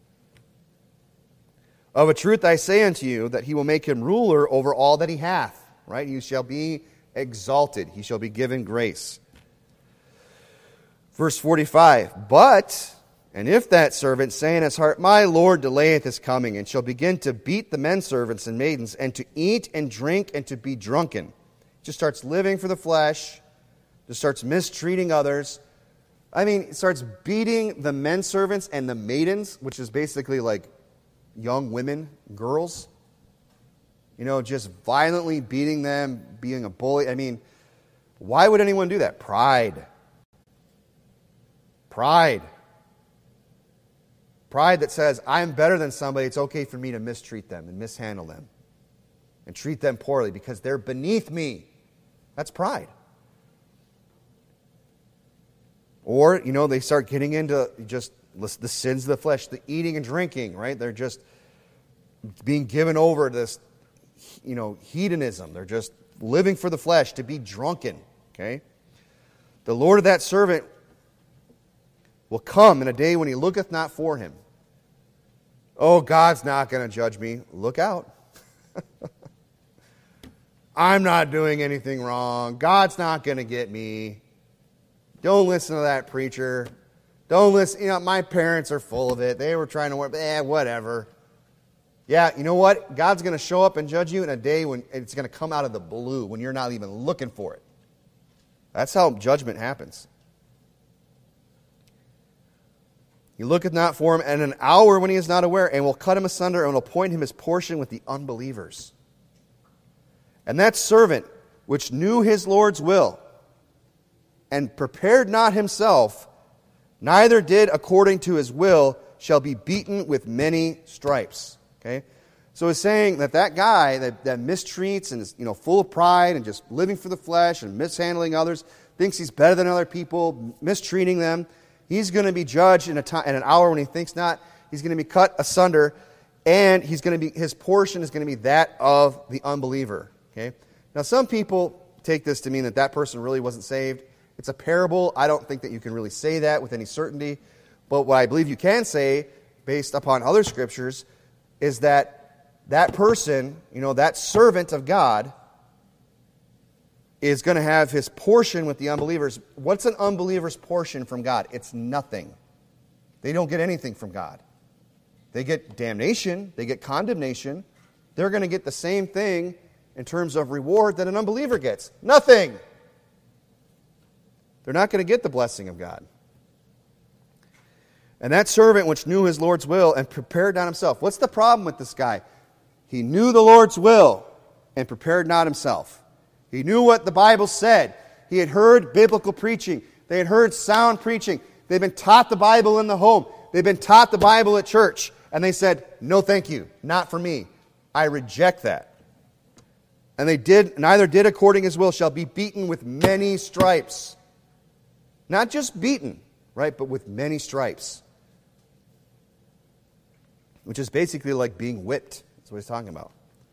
Of a truth I say unto you, that he will make him ruler over all that he hath. Right? He shall be exalted. He shall be given grace. Verse 45, but, and if that servant say in his heart, my Lord delayeth his coming, and shall begin to beat the men servants and maidens, and to eat and drink and to be drunken. Just starts living for the flesh, just starts mistreating others. I mean, it starts beating the men servants and the maidens, which is basically like young women, girls. You know, just violently beating them, being a bully. I mean, why would anyone do that? Pride. Pride that says, I'm better than somebody. It's okay for me to mistreat them and mishandle them and treat them poorly because they're beneath me. That's pride. Or, they start getting into just the sins of the flesh, the eating and drinking, right? They're just being given over to this, hedonism. They're just living for the flesh, to be drunken, okay? The Lord of that servant will come in a day when he looketh not for him. Oh, God's not going to judge me. Look out. I'm not doing anything wrong. God's not going to get me. Don't listen to that preacher. Don't listen. My parents are full of it. They were trying to work. Whatever. Yeah, you know what? God's going to show up and judge you in a day when it's going to come out of the blue, when you're not even looking for it. That's how judgment happens. He looketh not for him at an hour when he is not aware, and will cut him asunder, and will appoint him his portion with the unbelievers. And that servant which knew his Lord's will, and prepared not himself, neither did according to his will, shall be beaten with many stripes. Okay? So it's saying that guy that mistreats and is full of pride and just living for the flesh and mishandling others, thinks he's better than other people, mistreating them, he's going to be judged in an hour when he thinks not. He's going to be cut asunder, and his portion is going to be that of the unbeliever. Okay? Now, some people take this to mean that person really wasn't saved. It's a parable. I don't think that you can really say that with any certainty. But what I believe you can say, based upon other scriptures, is that person, that servant of God, is going to have his portion with the unbelievers. What's an unbeliever's portion from God? It's nothing. They don't get anything from God. They get damnation. They get condemnation. They're going to get the same thing in terms of reward that an unbeliever gets. Nothing. They're not going to get the blessing of God. And that servant which knew his Lord's will and prepared not himself. What's the problem with this guy? He knew the Lord's will and prepared not himself. He knew what the Bible said. He had heard biblical preaching. They had heard sound preaching. They'd been taught the Bible in the home. They'd been taught the Bible at church. And they said, no thank you, not for me. I reject that. And neither did according his will, shall be beaten with many stripes. Not just beaten, right, but with many stripes. Which is basically like being whipped. That's what he's talking about.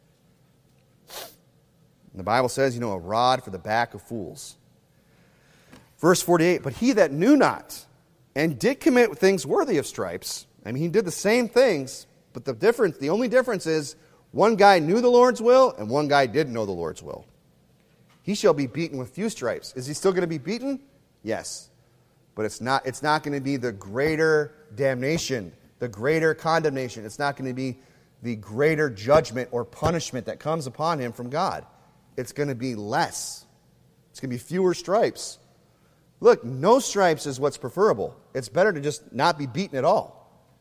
And the Bible says, a rod for the back of fools. Verse 48, but he that knew not and did commit things worthy of stripes, he did the same things, but the only difference is one guy knew the Lord's will and one guy didn't know the Lord's will. He shall be beaten with few stripes. Is he still going to be beaten? Yes. But it's not going to be the greater damnation, the greater condemnation. It's not going to be the greater judgment or punishment that comes upon him from God. It's going to be less. It's going to be fewer stripes. Look, no stripes is what's preferable. It's better to just not be beaten at all.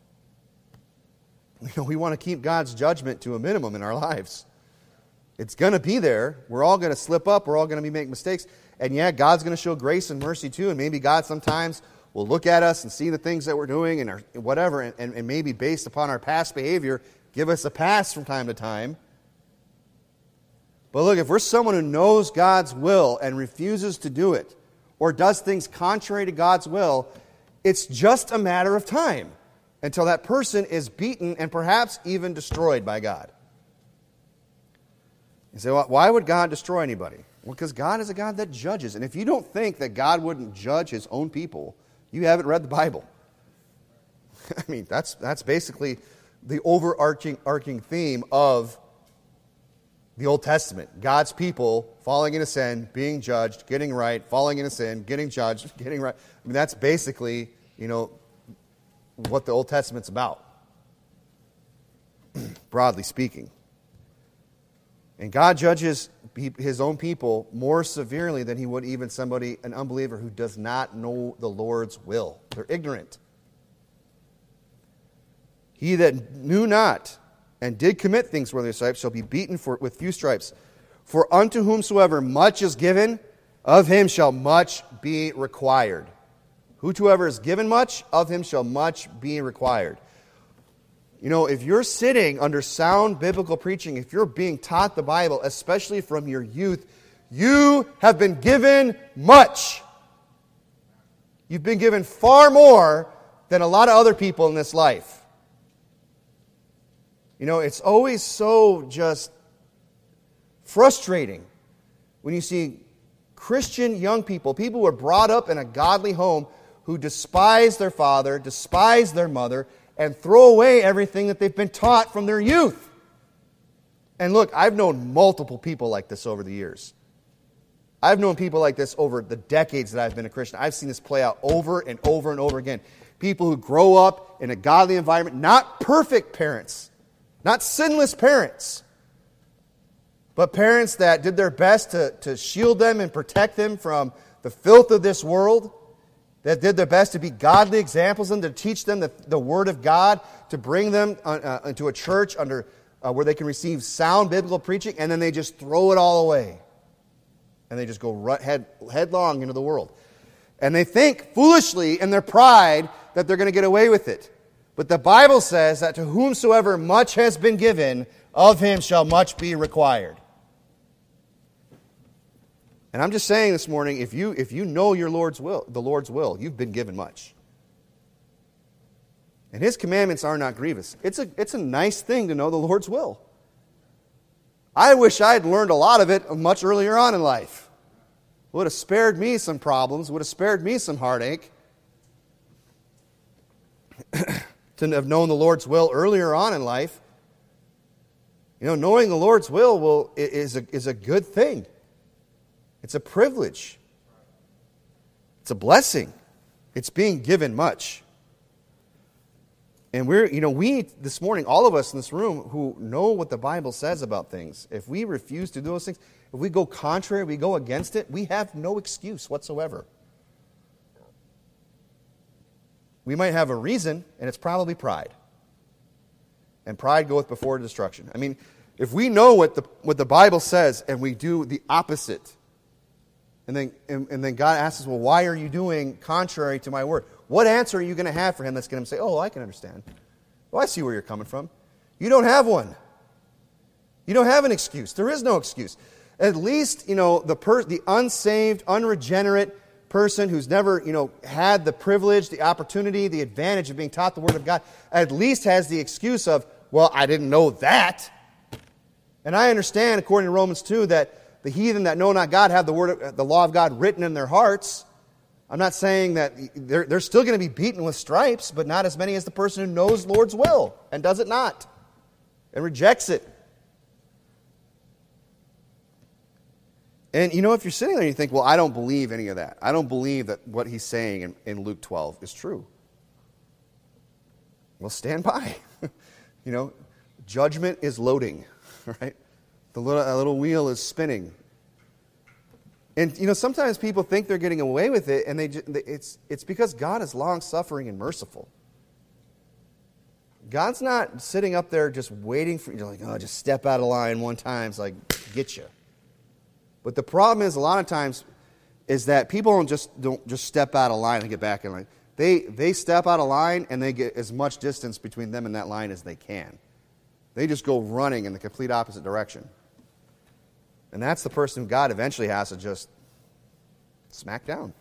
We want to keep God's judgment to a minimum in our lives. It's going to be there. We're all going to slip up. We're all going to make mistakes. And yeah, God's going to show grace and mercy too. And maybe God sometimes will look at us and see the things that we're doing and whatever, and maybe based upon our past behavior, give us a pass from time to time. But look, if we're someone who knows God's will and refuses to do it, or does things contrary to God's will, it's just a matter of time until that person is beaten and perhaps even destroyed by God. You say, well, why would God destroy anybody? Well, because God is a God that judges. And if you don't think that God wouldn't judge his own people, you haven't read the Bible. That's basically the overarching theme of the Old Testament. God's people falling into sin, being judged, getting right, falling into sin, getting judged, getting right. That's basically, what the Old Testament's about, broadly speaking. And God judges his own people more severely than he would even an unbeliever who does not know the Lord's will. They're ignorant. He that knew not and did commit things worthy of stripes shall be beaten with few stripes. For unto whomsoever much is given, of him shall much be required. Whosoever is given much, of him shall much be required. If you're sitting under sound biblical preaching, if you're being taught the Bible, especially from your youth, you have been given much. You've been given far more than a lot of other people in this life. You know, it's always so just frustrating when you see Christian young people, people who are brought up in a godly home, who despise their father, despise their mother, and throw away everything that they've been taught from their youth. And look, I've known multiple people like this over the years. I've known people like this over the decades that I've been a Christian. I've seen this play out over and over and over again. People who grow up in a godly environment, not perfect parents, not sinless parents, but parents that did their best to shield them and protect them from the filth of this world, that did their best to be godly examples and to teach them the Word of God, to bring them into a church under where they can receive sound biblical preaching, and then they just throw it all away. And they just go headlong into the world. And they think foolishly in their pride that they're going to get away with it. But the Bible says that to whomsoever much has been given, of him shall much be required. And I'm just saying this morning, if you know your Lord's will, the Lord's will, you've been given much. And His commandments are not grievous. It's a nice thing to know the Lord's will. I wish I had learned a lot of it much earlier on in life. It would have spared me some problems, would have spared me some heartache. To have known the Lord's will earlier on in life. You know, knowing the Lord's will is a good thing. It's a privilege. It's a blessing. It's being given much. And we this morning, all of us in this room who know what the Bible says about things, if we refuse to do those things, if we go contrary, we go against it, we have no excuse whatsoever. We might have a reason, and it's probably pride. And pride goeth before destruction. I mean, if we know what the Bible says and we do the opposite, and then God asks us, well, why are you doing contrary to my word? What answer are you going to have for him that's going to say, oh, I can understand. Oh, I see where you're coming from. You don't have one. You don't have an excuse. There is no excuse. At least, the unsaved, unregenerate person who's never, had the privilege, the opportunity, the advantage of being taught the Word of God, at least has the excuse of, well, I didn't know that. And I understand, according to Romans 2, that the heathen that know not God have the law of God written in their hearts. I'm not saying that they're still going to be beaten with stripes, but not as many as the person who knows the Lord's will and does it not and rejects it. And if you're sitting there and you think, well, I don't believe any of that. I don't believe that what he's saying in Luke 12 is true. Well, stand by. Judgment is loading, right? The little wheel is spinning. And, sometimes people think they're getting away with it, and it's because God is long-suffering and merciful. God's not sitting up there just waiting for you, just step out of line one time, it's like, get you. But the problem is, a lot of times, is that people don't just step out of line and get back in line. They step out of line, and they get as much distance between them and that line as they can. They just go running in the complete opposite direction. And that's the person who God eventually has to just smack down.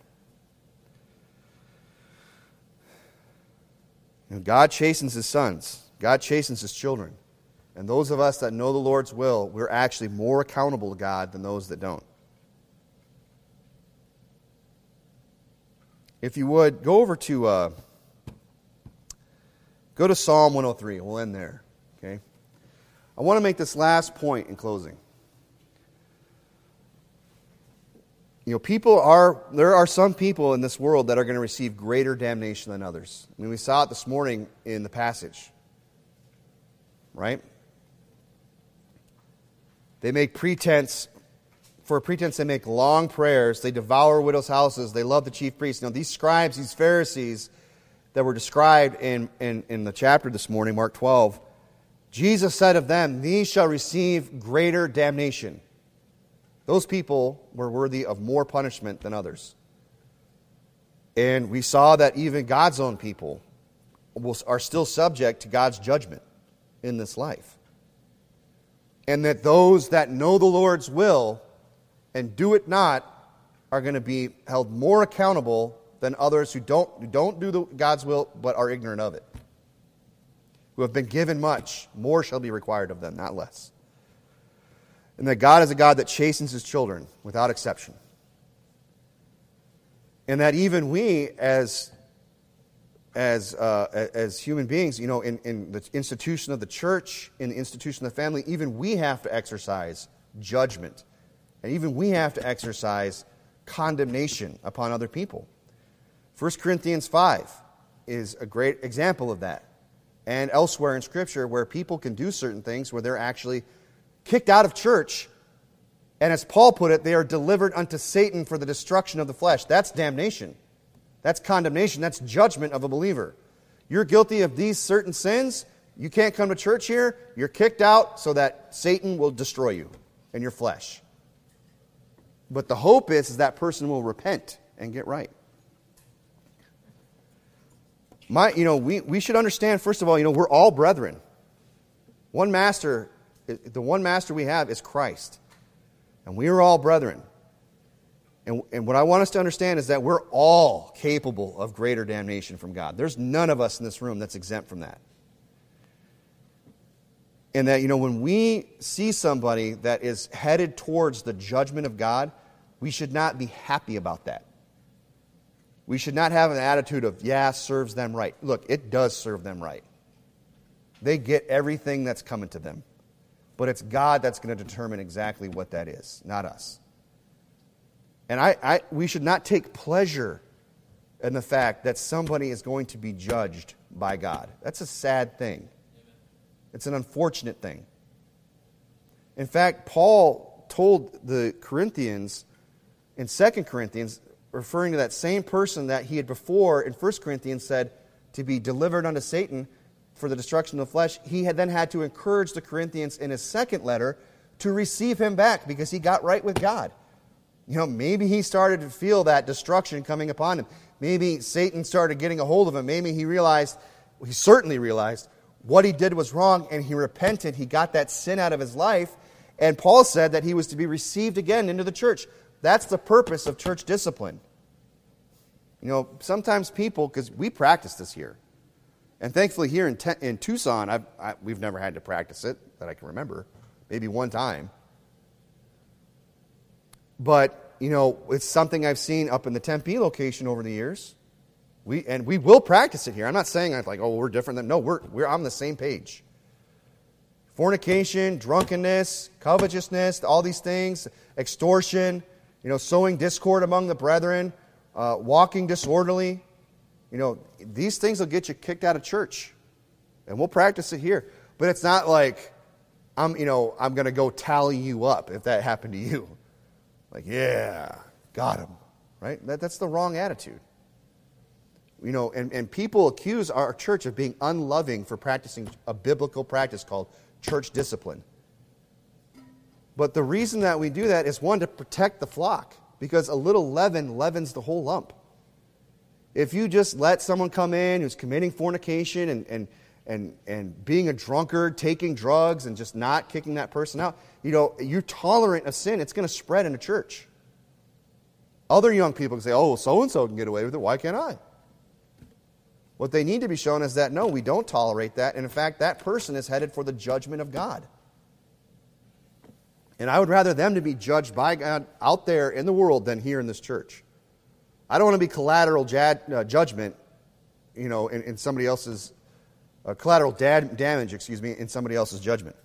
God chastens His sons. God chastens His children. And those of us that know the Lord's will, we're actually more accountable to God than those that don't. If you would, go to Psalm 103. We'll end there. Okay. I want to make this last point in closing. There are some people in this world that are going to receive greater damnation than others. I mean, we saw it this morning in the passage. Right? They make pretense. For a pretense, they make long prayers. They devour widows' houses. They love the chief priests. These scribes, these Pharisees that were described in the chapter this morning, Mark 12, Jesus said of them, these shall receive greater damnation. Those people were worthy of more punishment than others. And we saw that even God's own people are still subject to God's judgment in this life. And that those that know the Lord's will and do it not are going to be held more accountable than others who don't do God's will but are ignorant of it. Who have been given much, more shall be required of them, not less. And that God is a God that chastens his children without exception. And that even we as human beings, in the institution of the church, in the institution of the family, even we have to exercise judgment. And even we have to exercise condemnation upon other people. 1 Corinthians 5 is a great example of that. And elsewhere in Scripture where people can do certain things where they're actually kicked out of church. And as Paul put it, they are delivered unto Satan for the destruction of the flesh. That's damnation. That's condemnation. That's judgment of a believer. You're guilty of these certain sins. You can't come to church here. You're kicked out so that Satan will destroy you and your flesh. But the hope is that person will repent and get right. We should understand, first of all, we're all brethren. One master, the one master we have is Christ. And we are all brethren. And what I want us to understand is that we're all capable of greater damnation from God. There's none of us in this room that's exempt from that. And that, when we see somebody that is headed towards the judgment of God, we should not be happy about that. We should not have an attitude of, serves them right. Look, it does serve them right. They get everything that's coming to them. But it's God that's going to determine exactly what that is, not us. And we should not take pleasure in the fact that somebody is going to be judged by God. That's a sad thing. It's an unfortunate thing. In fact, Paul told the Corinthians in 2 Corinthians, referring to that same person that he had before in 1 Corinthians said to be delivered unto Satan for the destruction of the flesh, he had then had to encourage the Corinthians in his second letter to receive him back because he got right with God. Maybe he started to feel that destruction coming upon him. Maybe Satan started getting a hold of him. Maybe he certainly realized what he did was wrong, and he repented. He got that sin out of his life, and Paul said that he was to be received again into the church. That's the purpose of church discipline. Sometimes people, because we practice this here, and thankfully here in Tucson, we've never had to practice it that I can remember, maybe one time. But, it's something I've seen up in the Tempe location over the years. We will practice it here. I'm not saying we're different than, no, we're on the same page. Fornication, drunkenness, covetousness, all these things, extortion, sowing discord among the brethren, walking disorderly. These things will get you kicked out of church. And we'll practice it here. But it's not like I'm going to go tally you up if that happened to you. Got him. Right? That's the wrong attitude. And people accuse our church of being unloving for practicing a biblical practice called church discipline. But the reason that we do that is, one, to protect the flock, because a little leaven leavens the whole lump. If you just let someone come in who's committing fornication and being a drunkard, taking drugs, and just not kicking that person out, you're tolerant of sin. It's going to spread in a church. Other young people can say, oh, so-and-so can get away with it. Why can't I? What they need to be shown is that, no, we don't tolerate that. And in fact, that person is headed for the judgment of God. And I would rather them to be judged by God out there in the world than here in this church. I don't want to be collateral judgment, in somebody else's, collateral damage, in somebody else's judgment.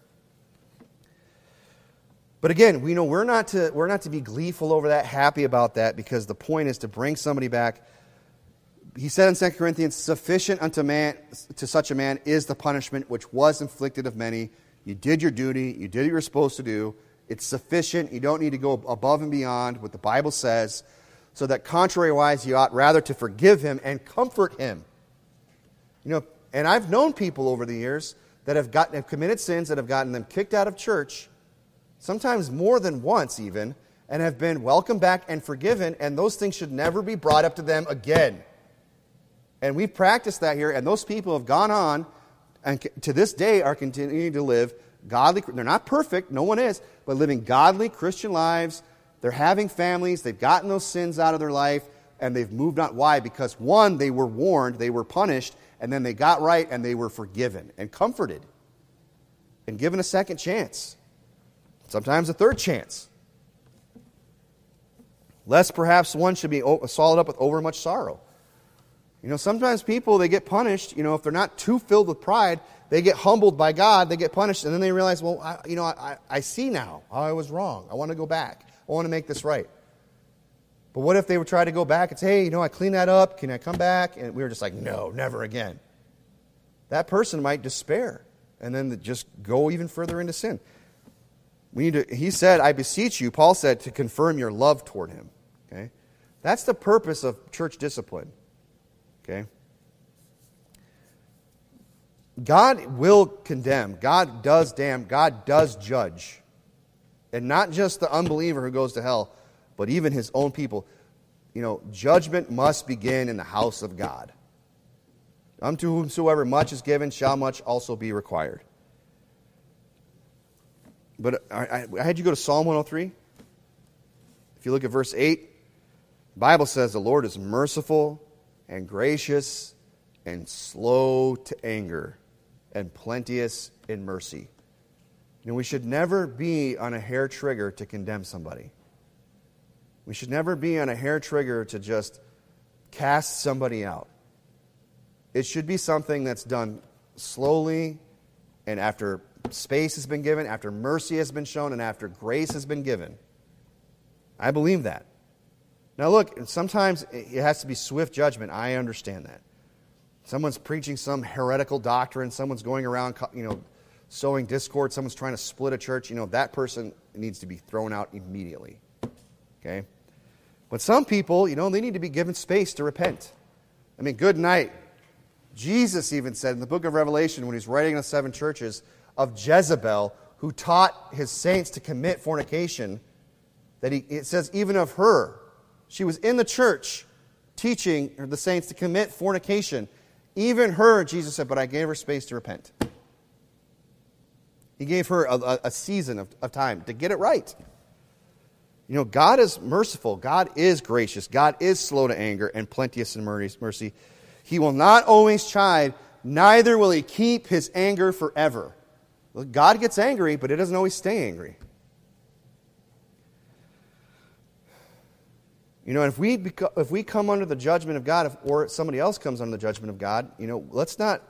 But again, we're not to be gleeful over that, happy about that, because the point is to bring somebody back. He said in 2 Corinthians, sufficient to such a man is the punishment which was inflicted of many. You did your duty. You did what you were supposed to do. It's sufficient. You don't need to go above and beyond what the Bible says, so that contrariwise you ought rather to forgive him and comfort him. And I've known people over the years that have committed sins that have gotten them kicked out of church, sometimes more than once even, and have been welcomed back and forgiven, and those things should never be brought up to them again. And we've practiced that here, and those people have gone on, and to this day are continuing to live godly. They're not perfect, no one is, but living godly Christian lives. They're having families. They've gotten those sins out of their life. and they've moved on. Why? Because one, they were warned, they were punished, and then they got right and they were forgiven and comforted and given a second chance, sometimes a third chance. Lest perhaps one should be swallowed up with overmuch sorrow. Sometimes people, they get punished, if they're not too filled with pride, they get humbled by God, they get punished, and then they realize, well, I see now how I was wrong. I want to go back. I want to make this right. But what if they would try to go back and say, hey, I cleaned that up. Can I come back? And we were just like, no, never again. That person might despair and then just go even further into sin. He said, I beseech you, Paul said, to confirm your love toward him. Okay? That's the purpose of church discipline. Okay? God will condemn. God does damn. God does judge. And not just the unbeliever who goes to hell, but even his own people. Judgment must begin in the house of God. Unto whomsoever much is given shall much also be required. But I had you go to Psalm 103. If you look at verse 8, the Bible says the Lord is merciful and gracious and slow to anger and plenteous in mercy. We should never be on a hair trigger to condemn somebody. We should never be on a hair trigger to just cast somebody out. It should be something that's done slowly and after space has been given, after mercy has been shown, and after grace has been given. I believe that. Now look, sometimes it has to be swift judgment. I understand that. Someone's preaching some heretical doctrine, someone's going around, sowing discord, someone's trying to split a church, that person needs to be thrown out immediately. Okay? But some people, they need to be given space to repent. Good night. Jesus even said in the book of Revelation, when he's writing the 7 churches, of Jezebel, who taught his saints to commit fornication, that it says even of her, she was in the church teaching the saints to commit fornication. Even her, Jesus said, but I gave her space to repent. He gave her a season of time to get it right. God is merciful. God is gracious. God is slow to anger and plenteous in mercy. He will not always chide, neither will he keep his anger forever. God gets angry, but it doesn't always stay angry. If we come under the judgment of God, or somebody else comes under the judgment of God, let's not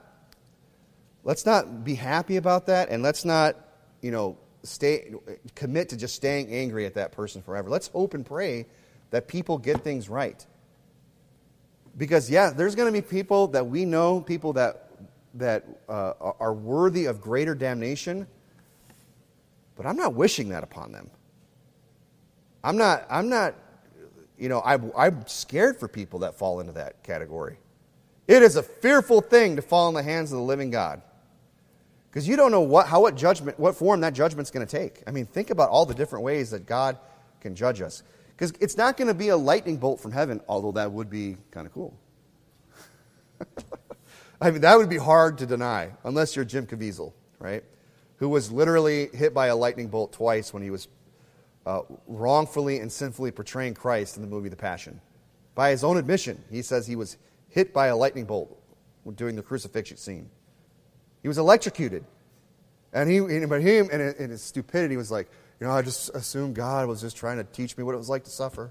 be happy about that, and let's not, commit to just staying angry at that person forever. Let's hope and pray that people get things right. Because there's going to be people that we know, people that are worthy of greater damnation, but I'm not wishing that upon them. I'm scared for people that fall into that category. It is a fearful thing to fall in the hands of the living God. Because you don't know what form that judgment's going to take. Think about all the different ways that God can judge us. Because it's not going to be a lightning bolt from heaven, although that would be kind of cool. That would be hard to deny, unless you're Jim Caviezel, right? Who was literally hit by a lightning bolt twice when he was wrongfully and sinfully portraying Christ in the movie The Passion. By his own admission, he says he was hit by a lightning bolt during the crucifixion scene. He was electrocuted. And in his stupidity was like, I just assumed God was just trying to teach me what it was like to suffer.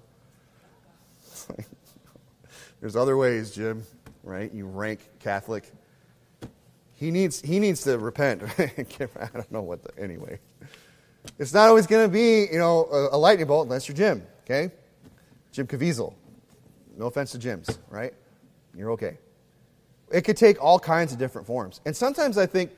There's other ways, Jim, right? You rank Catholic. He needs to repent. I don't know anyway. It's not always going to be, a lightning bolt unless you're Jim, okay? Jim Caviezel. No offense to Jims, right? You're okay. It could take all kinds of different forms. And sometimes I think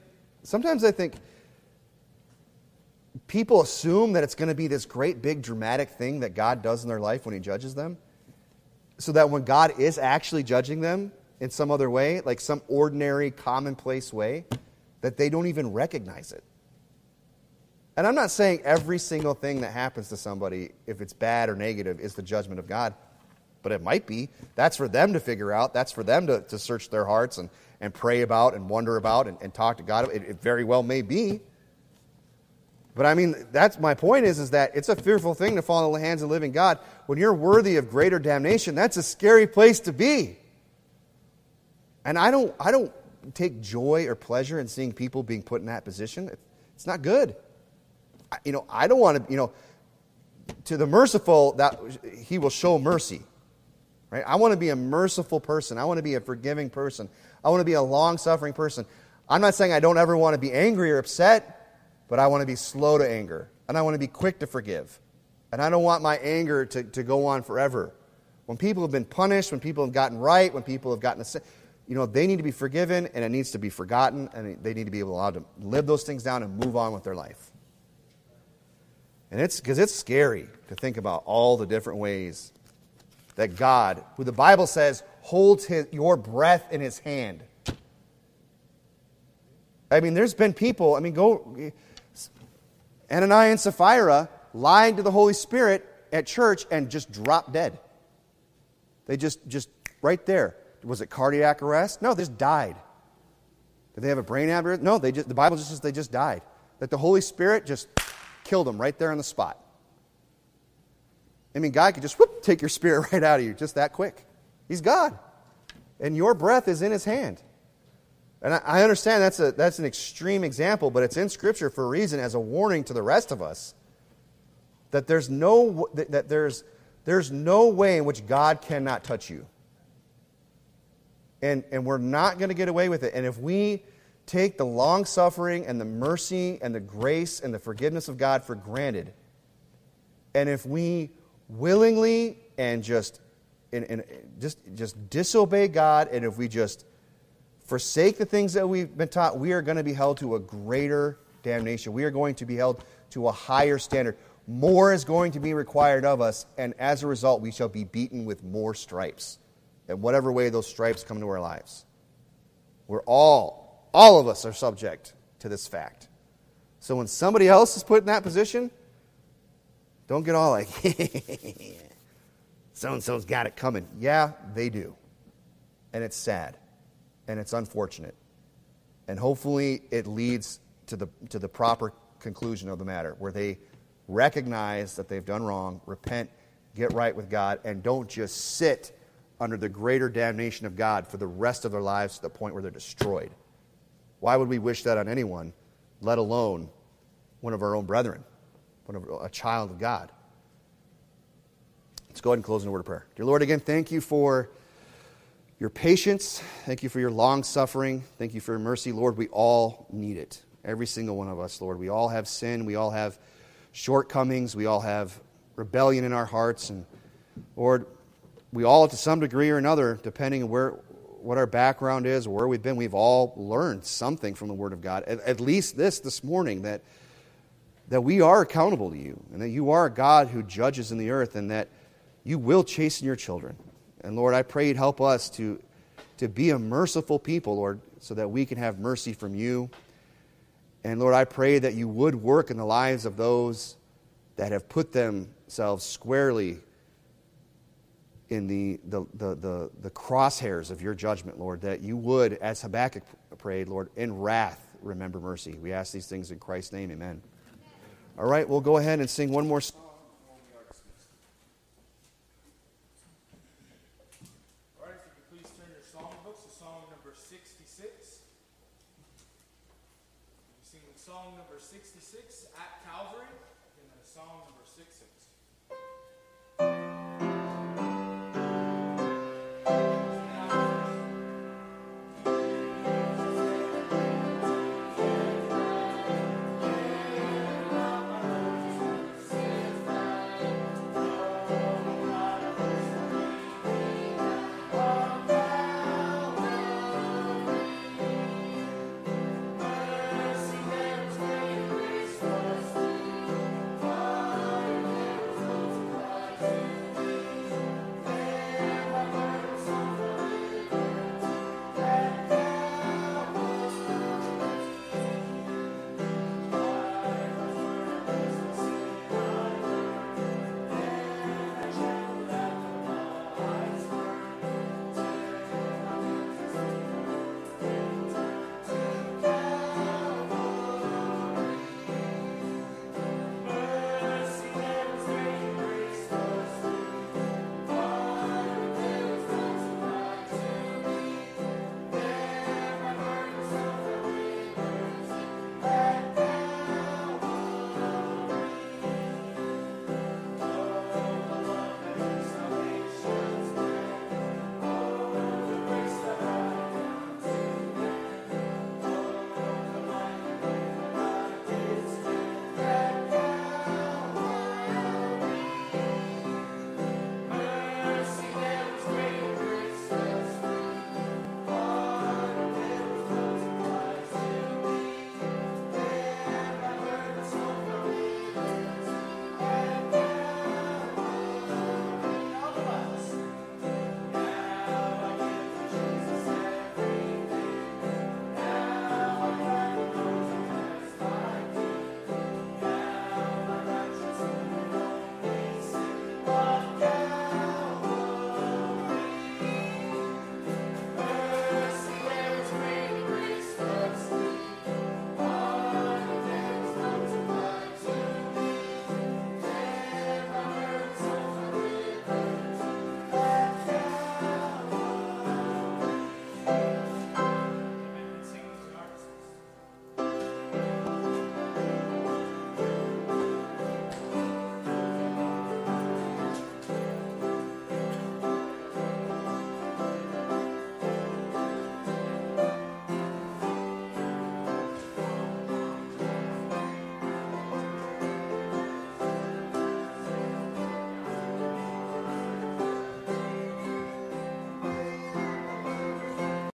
people assume that it's going to be this great big dramatic thing that God does in their life when he judges them. So that when God is actually judging them in some other way, like some ordinary, commonplace way, that they don't even recognize it. And I'm not saying every single thing that happens to somebody, if it's bad or negative, is the judgment of God. But it might be. That's for them to figure out. That's for them to search their hearts and pray about and wonder about and talk to God. It very well may be. But I mean, that's my point is that it's a fearful thing to fall in the hands of the living God. When you're worthy of greater damnation, that's a scary place to be. And I don't take joy or pleasure in seeing people being put in that position. It's not good. I don't want to, to the merciful, that he will show mercy. Right? I want to be a merciful person. I want to be a forgiving person. I want to be a long-suffering person. I'm not saying I don't ever want to be angry or upset, but I want to be slow to anger. And I want to be quick to forgive. And I don't want my anger to go on forever. When people have been punished, when people have gotten right, when people have gotten they need to be forgiven, and it needs to be forgotten, and they need to be allowed to live those things down and move on with their life. And it's because it's scary to think about all the different ways that God, who the Bible says holds your breath in his hand. I mean, there's been people, Ananias and Sapphira lied to the Holy Spirit at church and just dropped dead. They just right there. Was it cardiac arrest? No, they just died. Did they have a brain aneurysm? No, the Bible just says they just died. That the Holy Spirit just killed them right there on the spot. God could just take your spirit right out of you just that quick. He's God. And your breath is in his hand. And I understand that's an extreme example, but it's in Scripture for a reason, as a warning to the rest of us, that there's no way in which God cannot touch you. And we're not going to get away with it. And if we take the long-suffering and the mercy and the grace and the forgiveness of God for granted, and if we willingly and just disobey God, and if we just forsake the things that we've been taught, we are going to be held to a greater damnation. We are going to be held to a higher standard. More is going to be required of us, and as a result, we shall be beaten with more stripes, in whatever way those stripes come into our lives. We're all of us are subject to this fact. So when somebody else is put in that position, don't get all like, so-and-so's got it coming. Yeah, they do. And it's sad. And it's unfortunate. And hopefully it leads to the proper conclusion of the matter, where they recognize that they've done wrong, repent, get right with God, and don't just sit under the greater damnation of God for the rest of their lives to the point where they're destroyed. Why would we wish that on anyone, let alone one of our own brethren, a child of God? Let's go ahead and close in a word of prayer. Dear Lord, again, thank you for your patience. Thank you for your long suffering. Thank you for your mercy. Lord, we all need it. Every single one of us, Lord. We all have sin. We all have shortcomings. We all have rebellion in our hearts. And Lord, we all, to some degree or another, depending on what our background is or where we've been, we've all learned something from the Word of God. At least this morning, that we are accountable to you, and that you are a God who judges in the earth, and that you will chasten your children. And Lord, I pray you'd help us to be a merciful people, Lord, so that we can have mercy from you. And Lord, I pray that you would work in the lives of those that have put themselves squarely in the crosshairs of your judgment, Lord, that you would, as Habakkuk prayed, Lord, in wrath remember mercy. We ask these things in Christ's name, amen. All right, we'll go ahead and sing one more song. All right, if you could please turn your songbooks to song number 66. We're singing song number 66, At Calvary, and then song number 66.